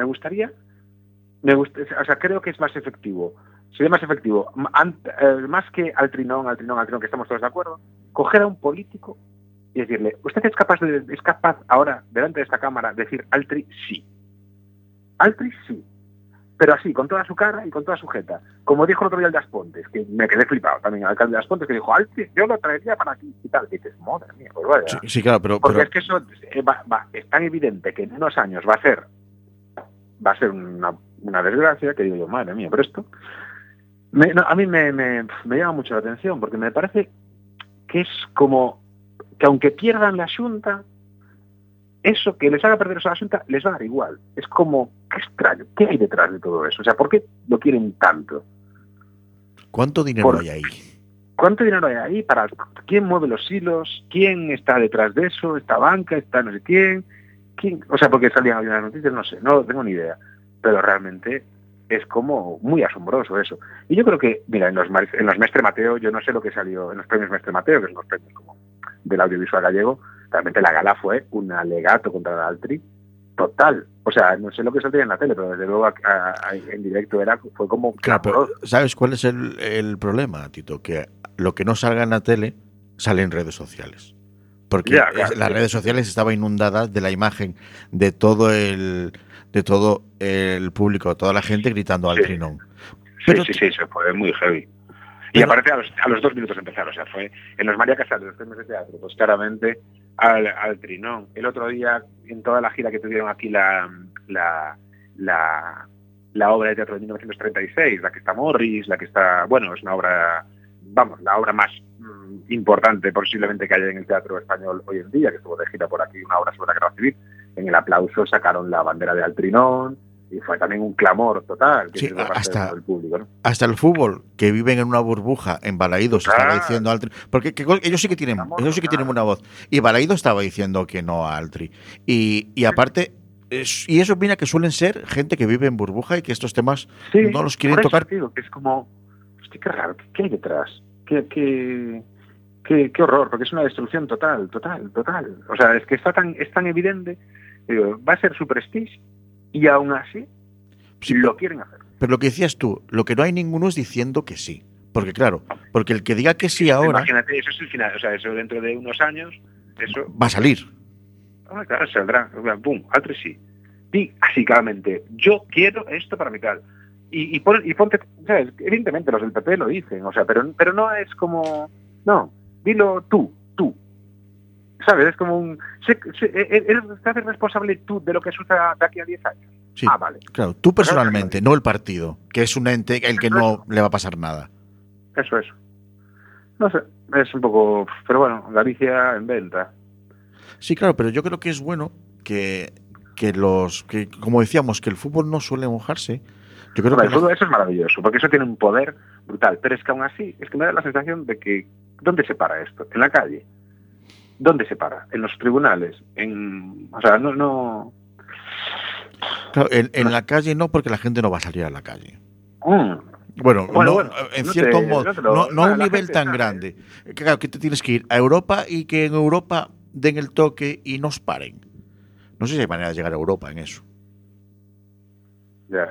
o sea, creo que es más efectivo. Sería más efectivo, más que al trinón, que estamos todos de acuerdo, coger a un político y decirle, ¿usted es capaz ahora, delante de esta cámara, de decir Altri sí? Altri sí. Pero así, con toda su cara y con toda su jeta. Como dijo el otro día el de Aspontes, que me quedé flipado también, el alcalde de Aspontes, que dijo, Altri, yo lo traería para aquí y tal. Y dices, madre mía, pues vaya. Sí, claro, pero... Porque es que eso es tan evidente que en unos años va a ser una desgracia, que digo yo, madre mía, pero esto... a mí me llama mucho la atención, porque me parece que es como que aunque pierdan la Xunta, eso que les haga perder esa Xunta les va a dar igual. Es como, qué extraño, ¿qué hay detrás de todo eso? O sea, ¿por qué lo quieren tanto? ¿Cuánto dinero hay ahí? ¿Cuánto dinero hay ahí? ¿Quién mueve los hilos? ¿Quién está detrás de eso? ¿Esta banca? ¿Está no sé quién? O sea, porque salían las noticias, no sé, no tengo ni idea. Pero realmente es como muy asombroso eso. Y yo creo que, mira, en los Mestre Mateo, yo no sé lo que salió en los premios Mestre Mateo, que son los premios como del audiovisual gallego, realmente la gala fue un alegato contra el Altri total. O sea, no sé lo que saldría en la tele, pero desde luego en directo fue como... Claro, pero ¿sabes cuál es el problema, Tito? Que lo que no salga en la tele sale en redes sociales. Porque las redes sociales estaban inundadas de la imagen de todo el público, toda la gente gritando al trinón. Pero sí, se fue muy heavy. Y aparte a los 2 minutos empezaron, o sea, fue en los María Casals, los premios de teatro, pues claramente al trinón. El otro día, en toda la gira que tuvieron aquí la obra de teatro de 1936, la que está Morris, la que está, bueno, es una obra, vamos, la obra más importante posiblemente que haya en el teatro español hoy en día, que estuvo de gira por aquí, una obra sobre la guerra civil. En el aplauso sacaron la bandera de Altrinón y fue también un clamor total que hasta del público, ¿no? Hasta el fútbol, que viven en una burbuja en Balaídos, estaba diciendo Altri, porque ellos sí que tienen una voz, y Balaídos estaba diciendo que no a Altri, y aparte y eso viene a que suelen ser gente que vive en burbuja y que estos temas no los quieren tocar. Tío, que es como, hostia, qué raro, ¿qué hay detrás? Qué horror, porque es una destrucción total. O sea, es que es tan evidente, digo, va a ser su prestigio y aún así lo quieren hacer. Pero lo que decías tú, lo que no hay ninguno es diciendo que sí. Porque claro, porque el que diga que sí ahora... Imagínate, eso es el final, o sea, eso dentro de unos años, eso... Va a salir. Claro, saldrá, pum, Altri sí. Y así claramente, yo quiero esto para mi tal. Y ponte, ¿sabes? Evidentemente los del PP lo dicen, o sea, pero no es como... No, dilo tú. ¿Sabes? Es como un... ¿Eres responsable tú de lo que suceda de aquí a 10 años? Sí, vale. Claro, tú personalmente, no el partido, que es un ente el que no le va a pasar nada. Eso. No sé, es un poco... Pero bueno, Galicia en venta. Sí, claro, pero yo creo que es bueno que como decíamos, que el fútbol no suele mojarse. Yo creo que el fútbol, eso es maravilloso, porque eso tiene un poder brutal. Pero es que aún así, es que me da la sensación de que... ¿Dónde se para esto? ¿En la calle? ¿Dónde se para? ¿En los tribunales? O sea, no... Claro, en la calle no, porque la gente no va a salir a la calle. Bueno, en cierto modo, no a un nivel tan grande. Claro, que te tienes que ir a Europa y que en Europa den el toque y nos paren. No sé si hay manera de llegar a Europa en eso. Ya.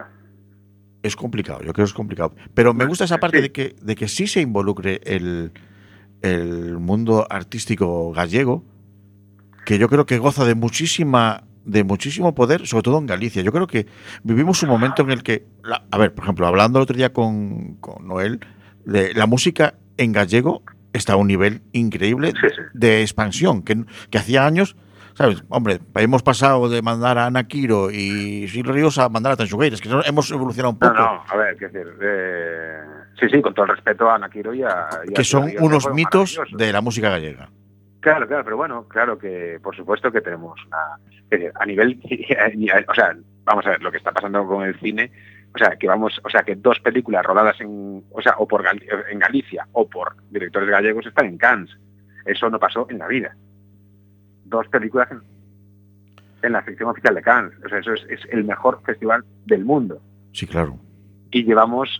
Es complicado, yo creo que es complicado. Pero me gusta esa parte de que sí se involucre el mundo artístico gallego, que yo creo que goza de muchísimo poder, sobre todo en Galicia. Yo creo que vivimos un momento en el que, a ver, por ejemplo, hablando el otro día con Noel, la música en gallego está a un nivel increíble de expansión, que hacía años, ¿sabes? Hombre, hemos pasado de mandar a Ana Quiro y Sil Ríos a mandar a Tanxugueiras, que hemos evolucionado un poco. No, a ver, qué decir, sí, con todo el respeto a Ana Quiro y a que son unos mitos de la música gallega. Claro, pero bueno, claro que por supuesto que tenemos a nivel, o sea, vamos a ver lo que está pasando con el cine, que 2 películas rodadas en Galicia o por directores gallegos están en Cannes. Eso no pasó en la vida. 2 películas en la sección oficial de Cannes. O sea, eso es el mejor festival del mundo. Sí, claro. Y llevamos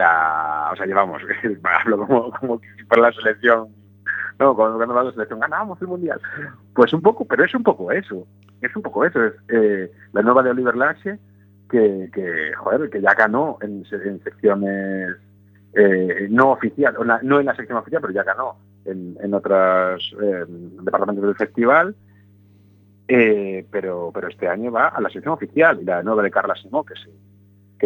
hablo como si fuera la selección, no, cuando va la selección ganamos el mundial. Pues un poco, pero es un poco eso. Es la nueva de Oliver Lache que ya ganó en secciones no oficial, no en la sección oficial, pero ya ganó en otros departamentos del festival. Pero este año va a la sección oficial, y la nueva de Carla Simó, que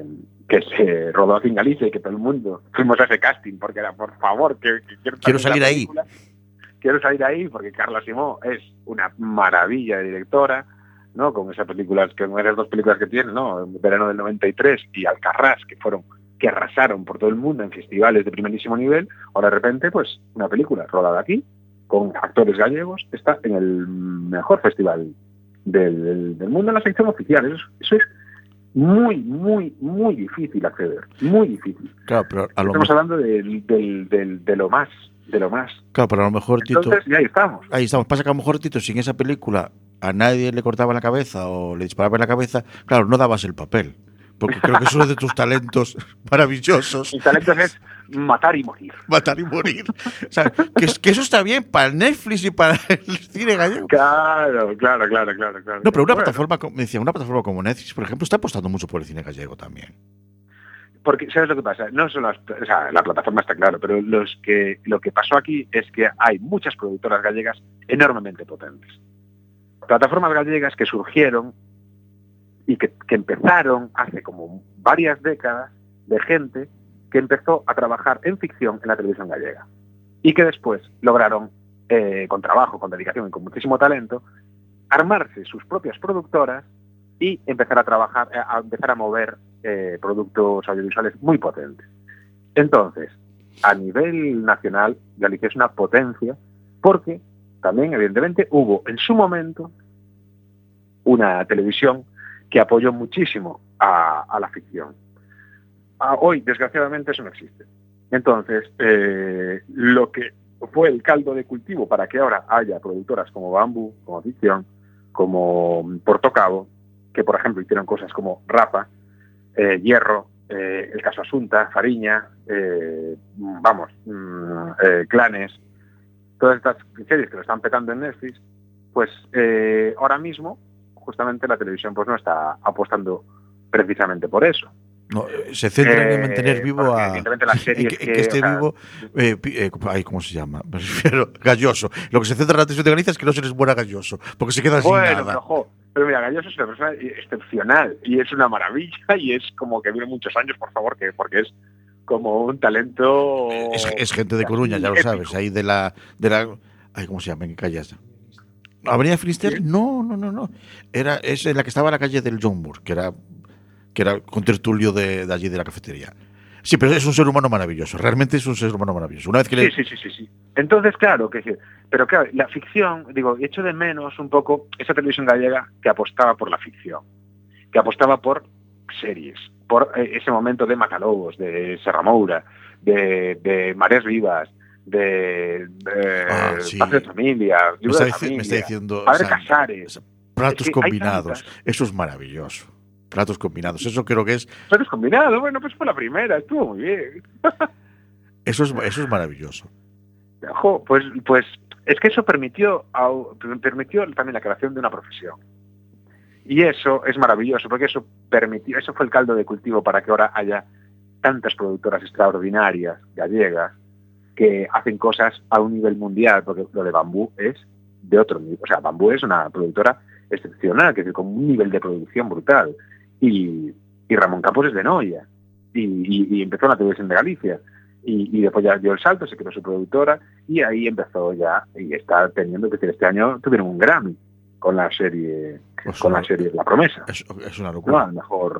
se rodó aquí en Galicia y que todo el mundo fuimos a ese casting porque era, por favor, que quiero salir ahí. Quiero salir ahí porque Carla Simó es una maravilla de directora, ¿no? Con esas 2 películas que tiene, ¿no? Verano del 93 y Alcarrás, que arrasaron por todo el mundo en festivales de primerísimo nivel. Ahora de repente, pues, una película rodada aquí, con actores gallegos, está en el mejor festival del mundo en la sección oficial. Eso es muy, muy, muy difícil acceder. Muy difícil. Claro, pero estamos hablando de lo más. Claro, pero a lo mejor, Tito... Entonces, ya estamos. Ahí estamos. Pasa que a lo mejor, Tito, si en esa película a nadie le cortaba la cabeza o le disparaba en la cabeza, claro, no dabas el papel. Porque creo que es uno de tus talentos maravillosos. Mis talentos es matar y morir. Matar y morir. O sea, que eso está bien para el Netflix y para el cine gallego. Claro. No, pero una plataforma como Netflix, por ejemplo, está apostando mucho por el cine gallego también. Porque, ¿sabes lo que pasa? No son la plataforma está claro, pero lo que pasó aquí es que hay muchas productoras gallegas enormemente potentes. Plataformas gallegas que surgieron y que empezaron hace como varias décadas de gente que empezó a trabajar en ficción en la televisión gallega y que después lograron, con trabajo, con dedicación y con muchísimo talento, armarse sus propias productoras y empezar a mover productos audiovisuales muy potentes. Entonces, a nivel nacional, Galicia es una potencia porque también, evidentemente, hubo en su momento una televisión que apoyó muchísimo a la ficción. Hoy, desgraciadamente, eso no existe. Entonces, lo que fue el caldo de cultivo para que ahora haya productoras como Bambú, como Ficción, como Portocabo, que, por ejemplo, hicieron cosas como Rapa, Hierro, el caso Asunta, Fariña, Clanes, todas estas series que lo están petando en Netflix, pues ahora mismo justamente la televisión pues no está apostando precisamente por eso. No, se centra en mantener vivo a... Las series que esté vivo... ¿cómo se llama? Me refiero, Galloso. Lo que se centra en la televisión de Galicia es que no se les muera Galloso, porque se queda sin nada. Pero mira, Galloso es una persona excepcional y es una maravilla y es como que vive muchos años, por favor, porque es como un talento... Es gente de Coruña, ya lo épico. Sabes, ahí de la ¿cómo se llama? ¿En qué calle es? ¿Avenida Finisterre? ¿Sí? No. Es en la que estaba la calle del John Moore, que era contertulio de allí de la cafetería. Sí, pero es un ser humano maravilloso. Realmente es un ser humano maravilloso. Una vez que Sí. Entonces, claro, pero claro, la ficción, echo de menos un poco esa televisión gallega que apostaba por la ficción, que apostaba por series, por ese momento de Matalobos, de Serra Moura, de Mareas Vivas, de Padre de Familia, me está diciendo Padre Casares. Platos combinados. Eso es maravilloso. Platos combinados. Eso creo que es... Platos combinados. Bueno, pues fue la primera. Estuvo muy bien. Eso es maravilloso. Ojo, pues es que eso permitió también la creación de una profesión. Y eso es maravilloso, porque eso fue el caldo de cultivo para que ahora haya tantas productoras extraordinarias, gallegas, que hacen cosas a un nivel mundial, porque lo de Bambú es de otro nivel. O sea, Bambú es una productora excepcional, que es con un nivel de producción brutal. Y Ramón Campos es de Noia. Y empezó en la televisión de Galicia. Y después ya dio el salto, se creó su productora, y ahí empezó ya, y está teniendo, que este año tuvieron un Grammy con la serie La Promesa. Es una locura. No, a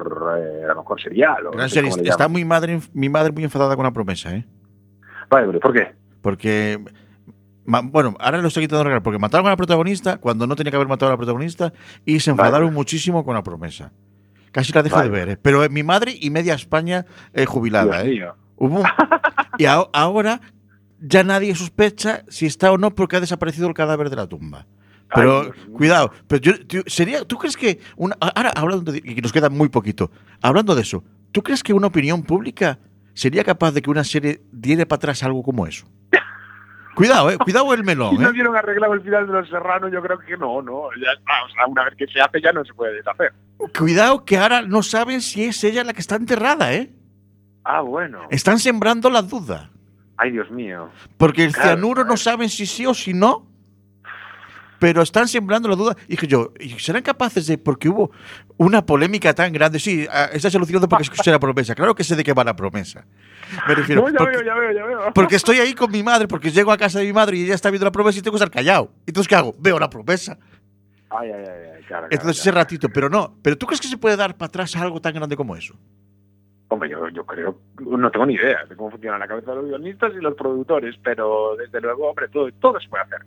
lo mejor serial. Gran serie. Está mi madre muy enfadada con La Promesa, ¿eh? Vale, ¿por qué? Porque, bueno, ahora lo estoy quitando regalo, porque mataron a la protagonista cuando no tenía que haber matado a la protagonista y se enfadaron muchísimo con La Promesa. Casi la dejo de ver, ¿eh? Pero mi madre y media España jubilada, Dios mío. Y ahora ya nadie sospecha si está o no porque ha desaparecido el cadáver de la tumba. Pero, Ay, Dios mío. cuidado, pero ¿tú crees que, ahora hablando de, y nos queda muy poquito, hablando de eso, ¿tú crees que una opinión pública sería capaz de que una serie diera para atrás algo como eso? Cuidado, cuidado el melón, Si no vieron arreglado el final de Los Serranos, yo creo que no. Ya está, o sea, una vez que se hace ya no se puede deshacer. Cuidado que ahora no saben si es ella la que está enterrada, ¿eh? Ah, bueno. Están sembrando la duda. Ay, Dios mío. Porque el Claro, cianuro no saben si sí o si no. Pero están sembrando la duda. Y dije yo, ¿y serán capaces de...? Porque hubo una polémica tan grande. Sí, estás alucinando porque escuché la promesa. Claro que sé de qué va la promesa. Me refiero. No, ya porque, veo. porque estoy ahí con mi madre, porque llego a casa de mi madre y ella está viendo la promesa y tengo que estar callado. Entonces, ¿qué hago? Veo la promesa. Ay, claro. Entonces, ese ratito. Pero no. ¿Pero tú crees que se puede dar para atrás a algo tan grande como eso? Hombre, yo creo, no tengo ni idea de cómo funciona la cabeza de los guionistas y los productores, pero desde luego, hombre, todo se puede hacer.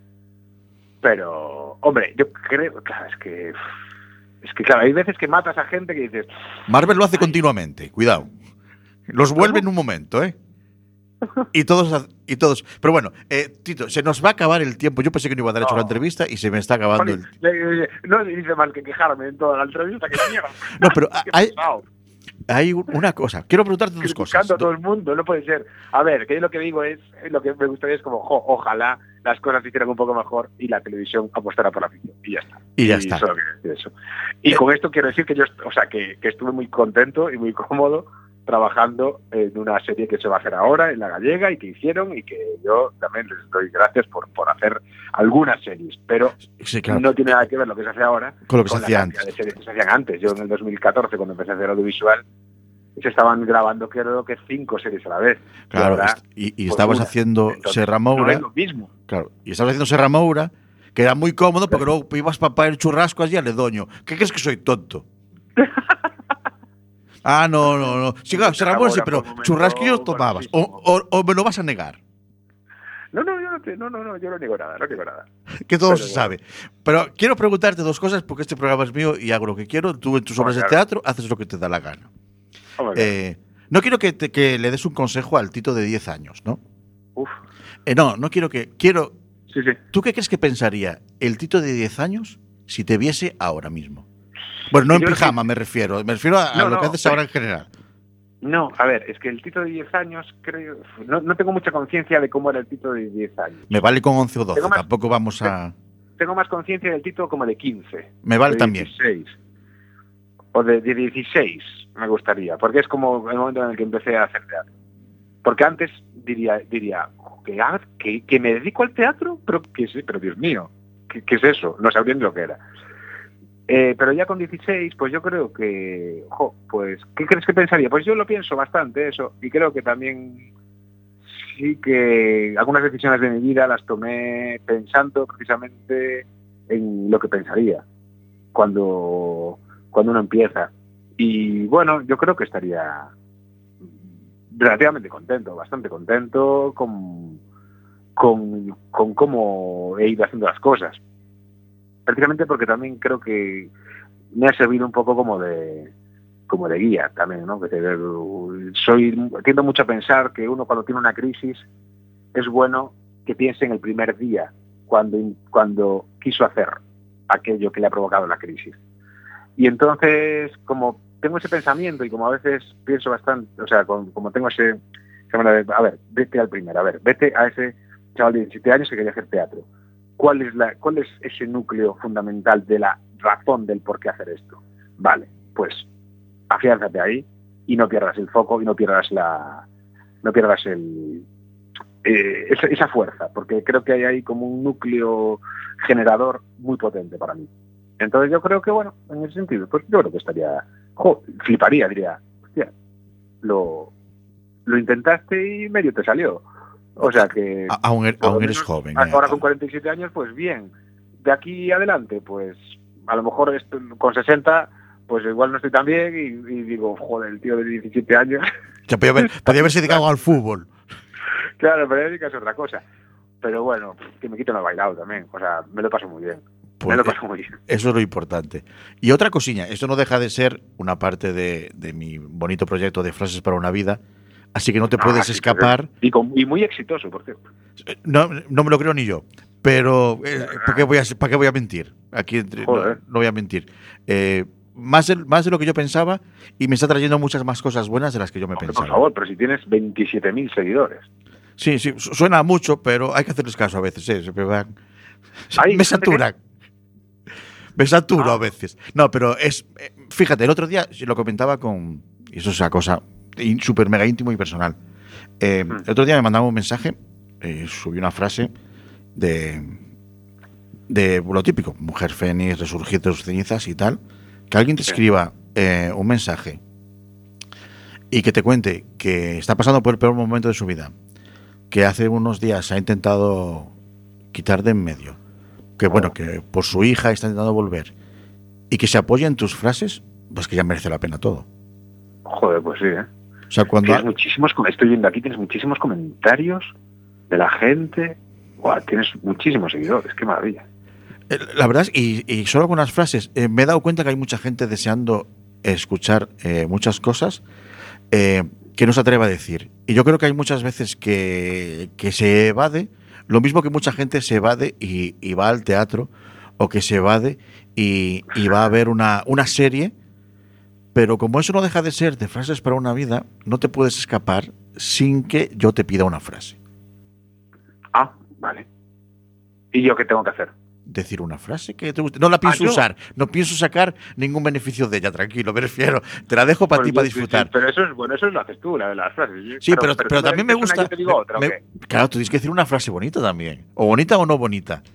Pero, hombre, yo creo, claro, es que claro, hay veces que matas a gente que dices, Marvel lo hace continuamente. Cuidado. Los vuelve en un momento, ¿eh? Y todos. Pero bueno, Tito, se nos va a acabar el tiempo. Yo pensé que no iba a dar hecho la entrevista y se me está acabando el. no dice más que quejarme en toda la entrevista, que mierda. No, pero Qué hay, pesado. hay una cosa. Quiero preguntarte dos cosas. Criticando a todo el mundo, no puede ser. A ver, que yo lo que digo es, lo que me gustaría es como, ojalá las cosas se hicieran un poco mejor y la televisión apostara por la ficción. Y ya está. Y ya está. Solo quiero decir eso. Y con esto quiero decir que yo, o sea, que estuve muy contento y muy cómodo trabajando en una serie que se va a hacer ahora en La Gallega y que hicieron y que yo también les doy gracias por hacer algunas series, pero Sí, claro. no tiene nada que ver lo que se hace ahora Con lo que se la hacía cantidad antes. de series que se hacían antes. Yo en el 2014, cuando empecé a hacer audiovisual, se estaban grabando creo que 5 series a la vez. Claro, ahora, y pues estabas una. haciendo Entonces, Serra no Moura. es lo mismo. Claro, y estabas haciendo Serra Moura, que era muy cómodo porque luego ibas para el churrasco allí a Ledoño. ¿Qué crees que soy tonto? No. Sí, claro, Serra Moura sí, pero Fue un momento churrasquillos tomabas. O me lo vas a negar. No, yo no digo nada. Que todo Pero se bueno. sabe. Pero quiero preguntarte dos cosas porque este programa es mío y hago lo que quiero. Tú en tus obras de claro. teatro haces lo que te da la gana. Hombre, No quiero que le des un consejo al Tito de 10 años, ¿no? uf, No quiero que... sí. ¿Tú qué crees que pensaría el Tito de 10 años si te viese ahora mismo? Bueno, no en Yo creo pijama, me refiero a No, lo que no, haces ahora en general. No, a ver, es que el Tito de 10 años, creo, no tengo mucha conciencia de cómo era el Tito de 10 años. Me vale con 11 o 12, Tengo más- tampoco vamos a... Tengo más conciencia del Tito como de 15. Me vale de también. 16. O de 16 me gustaría, porque es como el momento en el que empecé a hacer teatro. Porque antes diría que me dedico al teatro, pero Dios mío, ¿qué es eso? No sabría ni lo que era. Pero ya con 16, pues yo creo que, pues, ¿qué crees que pensaría? Pues yo lo pienso bastante eso, y creo que también sí que algunas decisiones de mi vida las tomé pensando precisamente en lo que pensaría cuando uno empieza. Y bueno, yo creo que estaría relativamente contento, bastante contento con cómo he ido haciendo las cosas. Prácticamente porque también creo que me ha servido un poco como de guía también, ¿no? Tiendo mucho a pensar que uno cuando tiene una crisis es bueno que piense en el primer día cuando quiso hacer aquello que le ha provocado la crisis. Y entonces, como tengo ese pensamiento y como a veces pienso bastante, o sea, como tengo ese a ver, vete a ese chaval de 17 años que quería hacer teatro. ¿Cuál es ese núcleo fundamental de la razón del por qué hacer esto? Vale, pues afiánzate ahí y no pierdas el foco y no pierdas esa fuerza, porque creo que hay ahí como un núcleo generador muy potente para mí. Entonces yo creo que, bueno, en ese sentido, pues yo creo que estaría, fliparía, diría, hostia, lo intentaste y medio te salió. O sea que... Aún por lo eres menos, joven. Ahora con 47 años, pues bien. De aquí adelante, pues a lo mejor con 60, pues igual no estoy tan bien y digo, joder, el tío de 17 años. Ya podía haberse dedicado al fútbol. Claro, pero dedicas a otra cosa. Pero bueno, que me quiten el bailado también. O sea, me lo paso muy bien. Pues me lo paso muy bien. Eso es lo importante. Y otra cosilla, esto no deja de ser una parte de mi bonito proyecto de Frases para una Vida. Así que no te puedes escapar. Y muy exitoso, por cierto. No me lo creo ni yo. Pero, ¿para qué voy a mentir? Aquí no voy a mentir. Más de lo que yo pensaba, y me está trayendo muchas más cosas buenas de las que yo me pensaba. Por favor, pero si tienes 27.000 seguidores. Sí, suena mucho, pero hay que hacerles caso a veces. Me saturan. Me saturo a veces. No, pero fíjate, el otro día lo comentaba y eso es una cosa súper mega íntimo y personal. El otro día me mandaba un mensaje, subí una frase de lo típico, mujer fénix, resurgir de sus cenizas y tal, que alguien te escriba un mensaje y que te cuente que está pasando por el peor momento de su vida, que hace unos días se ha intentado quitar de en medio, que bueno, que por su hija está intentando volver, y que se apoye en tus frases, pues que ya merece la pena todo. Joder, pues sí, ¿eh? O sea, estoy viendo aquí, tienes muchísimos comentarios de la gente. Wow, tienes muchísimos seguidores, qué maravilla. La verdad, y solo algunas frases, me he dado cuenta que hay mucha gente deseando escuchar muchas cosas que no se atreve a decir. Y yo creo que hay muchas veces que se evade, lo mismo que mucha gente se evade y va al teatro, o que se evade y va a ver una serie, pero como eso no deja de ser de frases para una vida, no te puedes escapar sin que yo te pida una frase. Ah, vale. ¿Y yo qué tengo que hacer? Decir una frase que te guste. No la pienso usar, no pienso sacar ningún beneficio de ella, tranquilo, me refiero. Te la dejo para ti, para disfrutar. Sí, pero eso lo haces tú, la de las frases. Sí, pero también me gusta. Yo te digo otra, claro, tú tienes que decir una frase bonita también. O bonita o no bonita.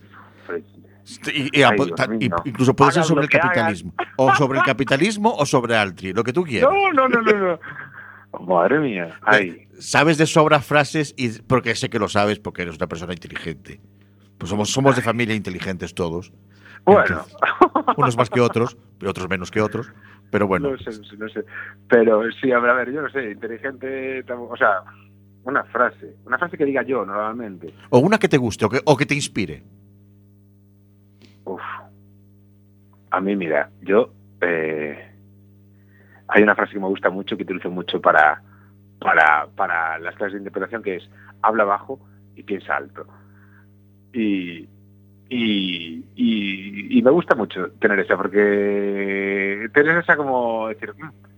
Incluso puede ser sobre el capitalismo. O sobre el capitalismo o sobre Altri, lo que tú quieras. No. Madre mía. Sabes de sobra frases, porque sé que lo sabes, porque eres una persona inteligente. Pues somos de familia inteligentes todos. Bueno. Entonces, unos más que otros, y otros menos que otros. Pero bueno. No sé. Pero sí, a ver, yo no sé, inteligente, o sea, una frase que diga yo normalmente. O una que te guste, o que te inspire. Uf. A mí, mira, yo hay una frase que me gusta mucho, que utilizo mucho para las clases de interpretación, que es: habla bajo y piensa alto. Y me gusta mucho tener esa, porque tener esa como decir,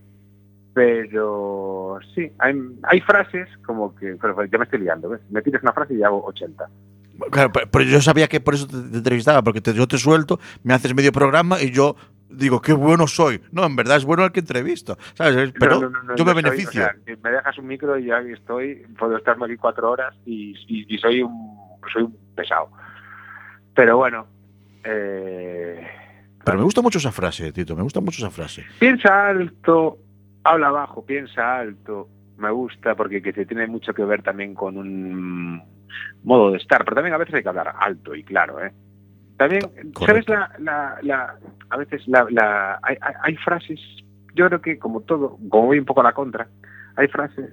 pero sí, hay frases como que, pero ya me estoy liando, ¿ves? Me pides una frase y hago 80. Claro, pero yo sabía que por eso te entrevistaba, porque yo te suelto, me haces medio programa y yo digo, qué bueno soy. No, en verdad es bueno el que entrevisto, ¿sabes? Pero no, yo me beneficio. O sea, me dejas un micro y ya puedo estarme aquí 4 horas y soy un pesado. Pero bueno. Pero me gusta mucho esa frase, Tito, me gusta mucho esa frase. Piensa alto, habla bajo, piensa alto. Me gusta porque que tiene mucho que ver también con un modo de estar, pero también a veces hay que hablar alto y claro, ¿eh? También, correcto. ¿Sabes? A veces hay frases, yo creo que como todo, como voy un poco a la contra, hay frases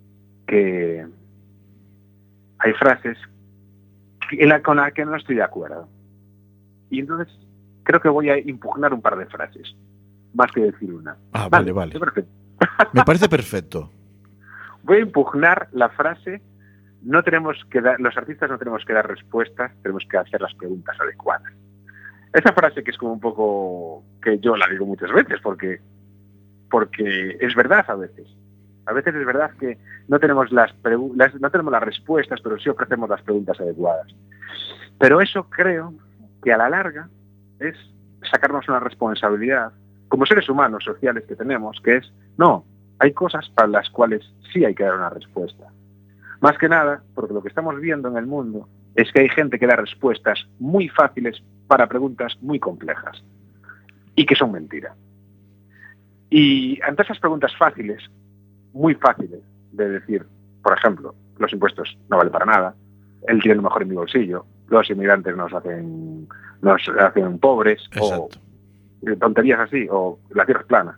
con las que no estoy de acuerdo. Y entonces creo que voy a impugnar un par de frases, más que decir una. Ah, vale. Me parece perfecto. Voy a impugnar la frase: los artistas no tenemos que dar respuestas, tenemos que hacer las preguntas adecuadas. Esa frase, que es como un poco, que yo la digo muchas veces, porque es verdad a veces. A veces es verdad que no tenemos las respuestas, pero sí ofrecemos las preguntas adecuadas. Pero eso creo que a la larga es sacarnos una responsabilidad como seres humanos sociales que tenemos, que es, no, hay cosas para las cuales sí hay que dar una respuesta. Más que nada, porque lo que estamos viendo en el mundo es que hay gente que da respuestas muy fáciles para preguntas muy complejas y que son mentira. Y ante esas preguntas fáciles, muy fáciles, de decir, por ejemplo, los impuestos no valen para nada, el dinero mejor en mi bolsillo, los inmigrantes nos hacen pobres, exacto, o tonterías así, o la tierra es plana.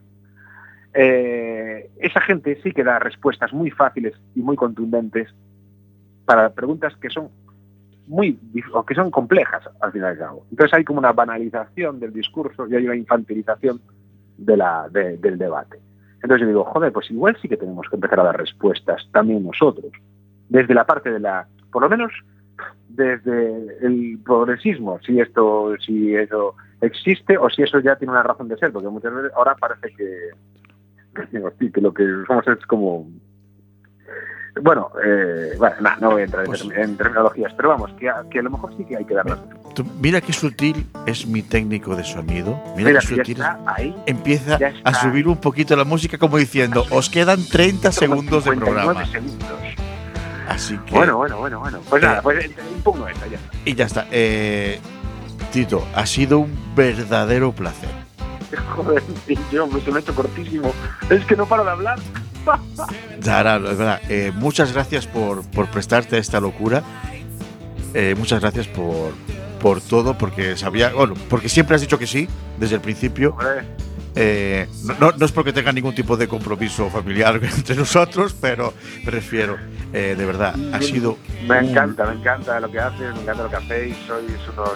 Esa gente sí que da respuestas muy fáciles y muy contundentes para preguntas que son que son complejas al fin y al cabo. Entonces hay como una banalización del discurso y hay una infantilización del debate. Entonces yo digo, joder, pues igual sí que tenemos que empezar a dar respuestas también nosotros. Desde la parte de la, por lo menos desde el progresismo, si eso existe o si eso ya tiene una razón de ser, porque muchas veces ahora parece que lo que somos es como... Bueno, no voy a entrar en terminologías, pero vamos, que a lo mejor sí que hay que darlas. Mira qué sutil es mi técnico de sonido. Mira qué sutil está ahí, empieza a subir un poquito la música como diciendo, os quedan 30 segundos de programa. Segundos. Así que… Bueno. Pues nada, pues impugno esta, ya está. Y ya está. Tito, ha sido un verdadero placer. Joder, yo me he hecho cortísimo. Es que no paro de hablar. Zahara, es verdad. Muchas gracias por prestarte a esta locura. Muchas gracias por todo, porque porque siempre has dicho que sí desde el principio. No es porque tenga ningún tipo de compromiso familiar entre nosotros, pero me refiero, de verdad, ha sido… Me encanta lo que haces, me encanta lo que hacéis. Sois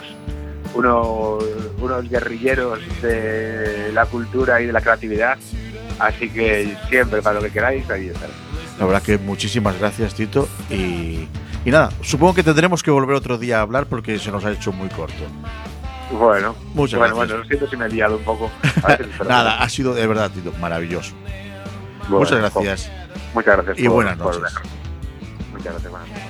unos guerrilleros de la cultura y de la creatividad. Así que siempre, para lo que queráis, ahí estaré. La verdad que muchísimas gracias, Tito. Y nada, supongo que tendremos que volver otro día a hablar porque se nos ha hecho muy corto. Bueno, muchas gracias. Bueno, lo siento si me he liado un poco. Nada, ha sido de verdad, Tito, maravilloso. Muchas gracias. Muchas gracias. Y buenas noches. Muchas gracias, buenas noches.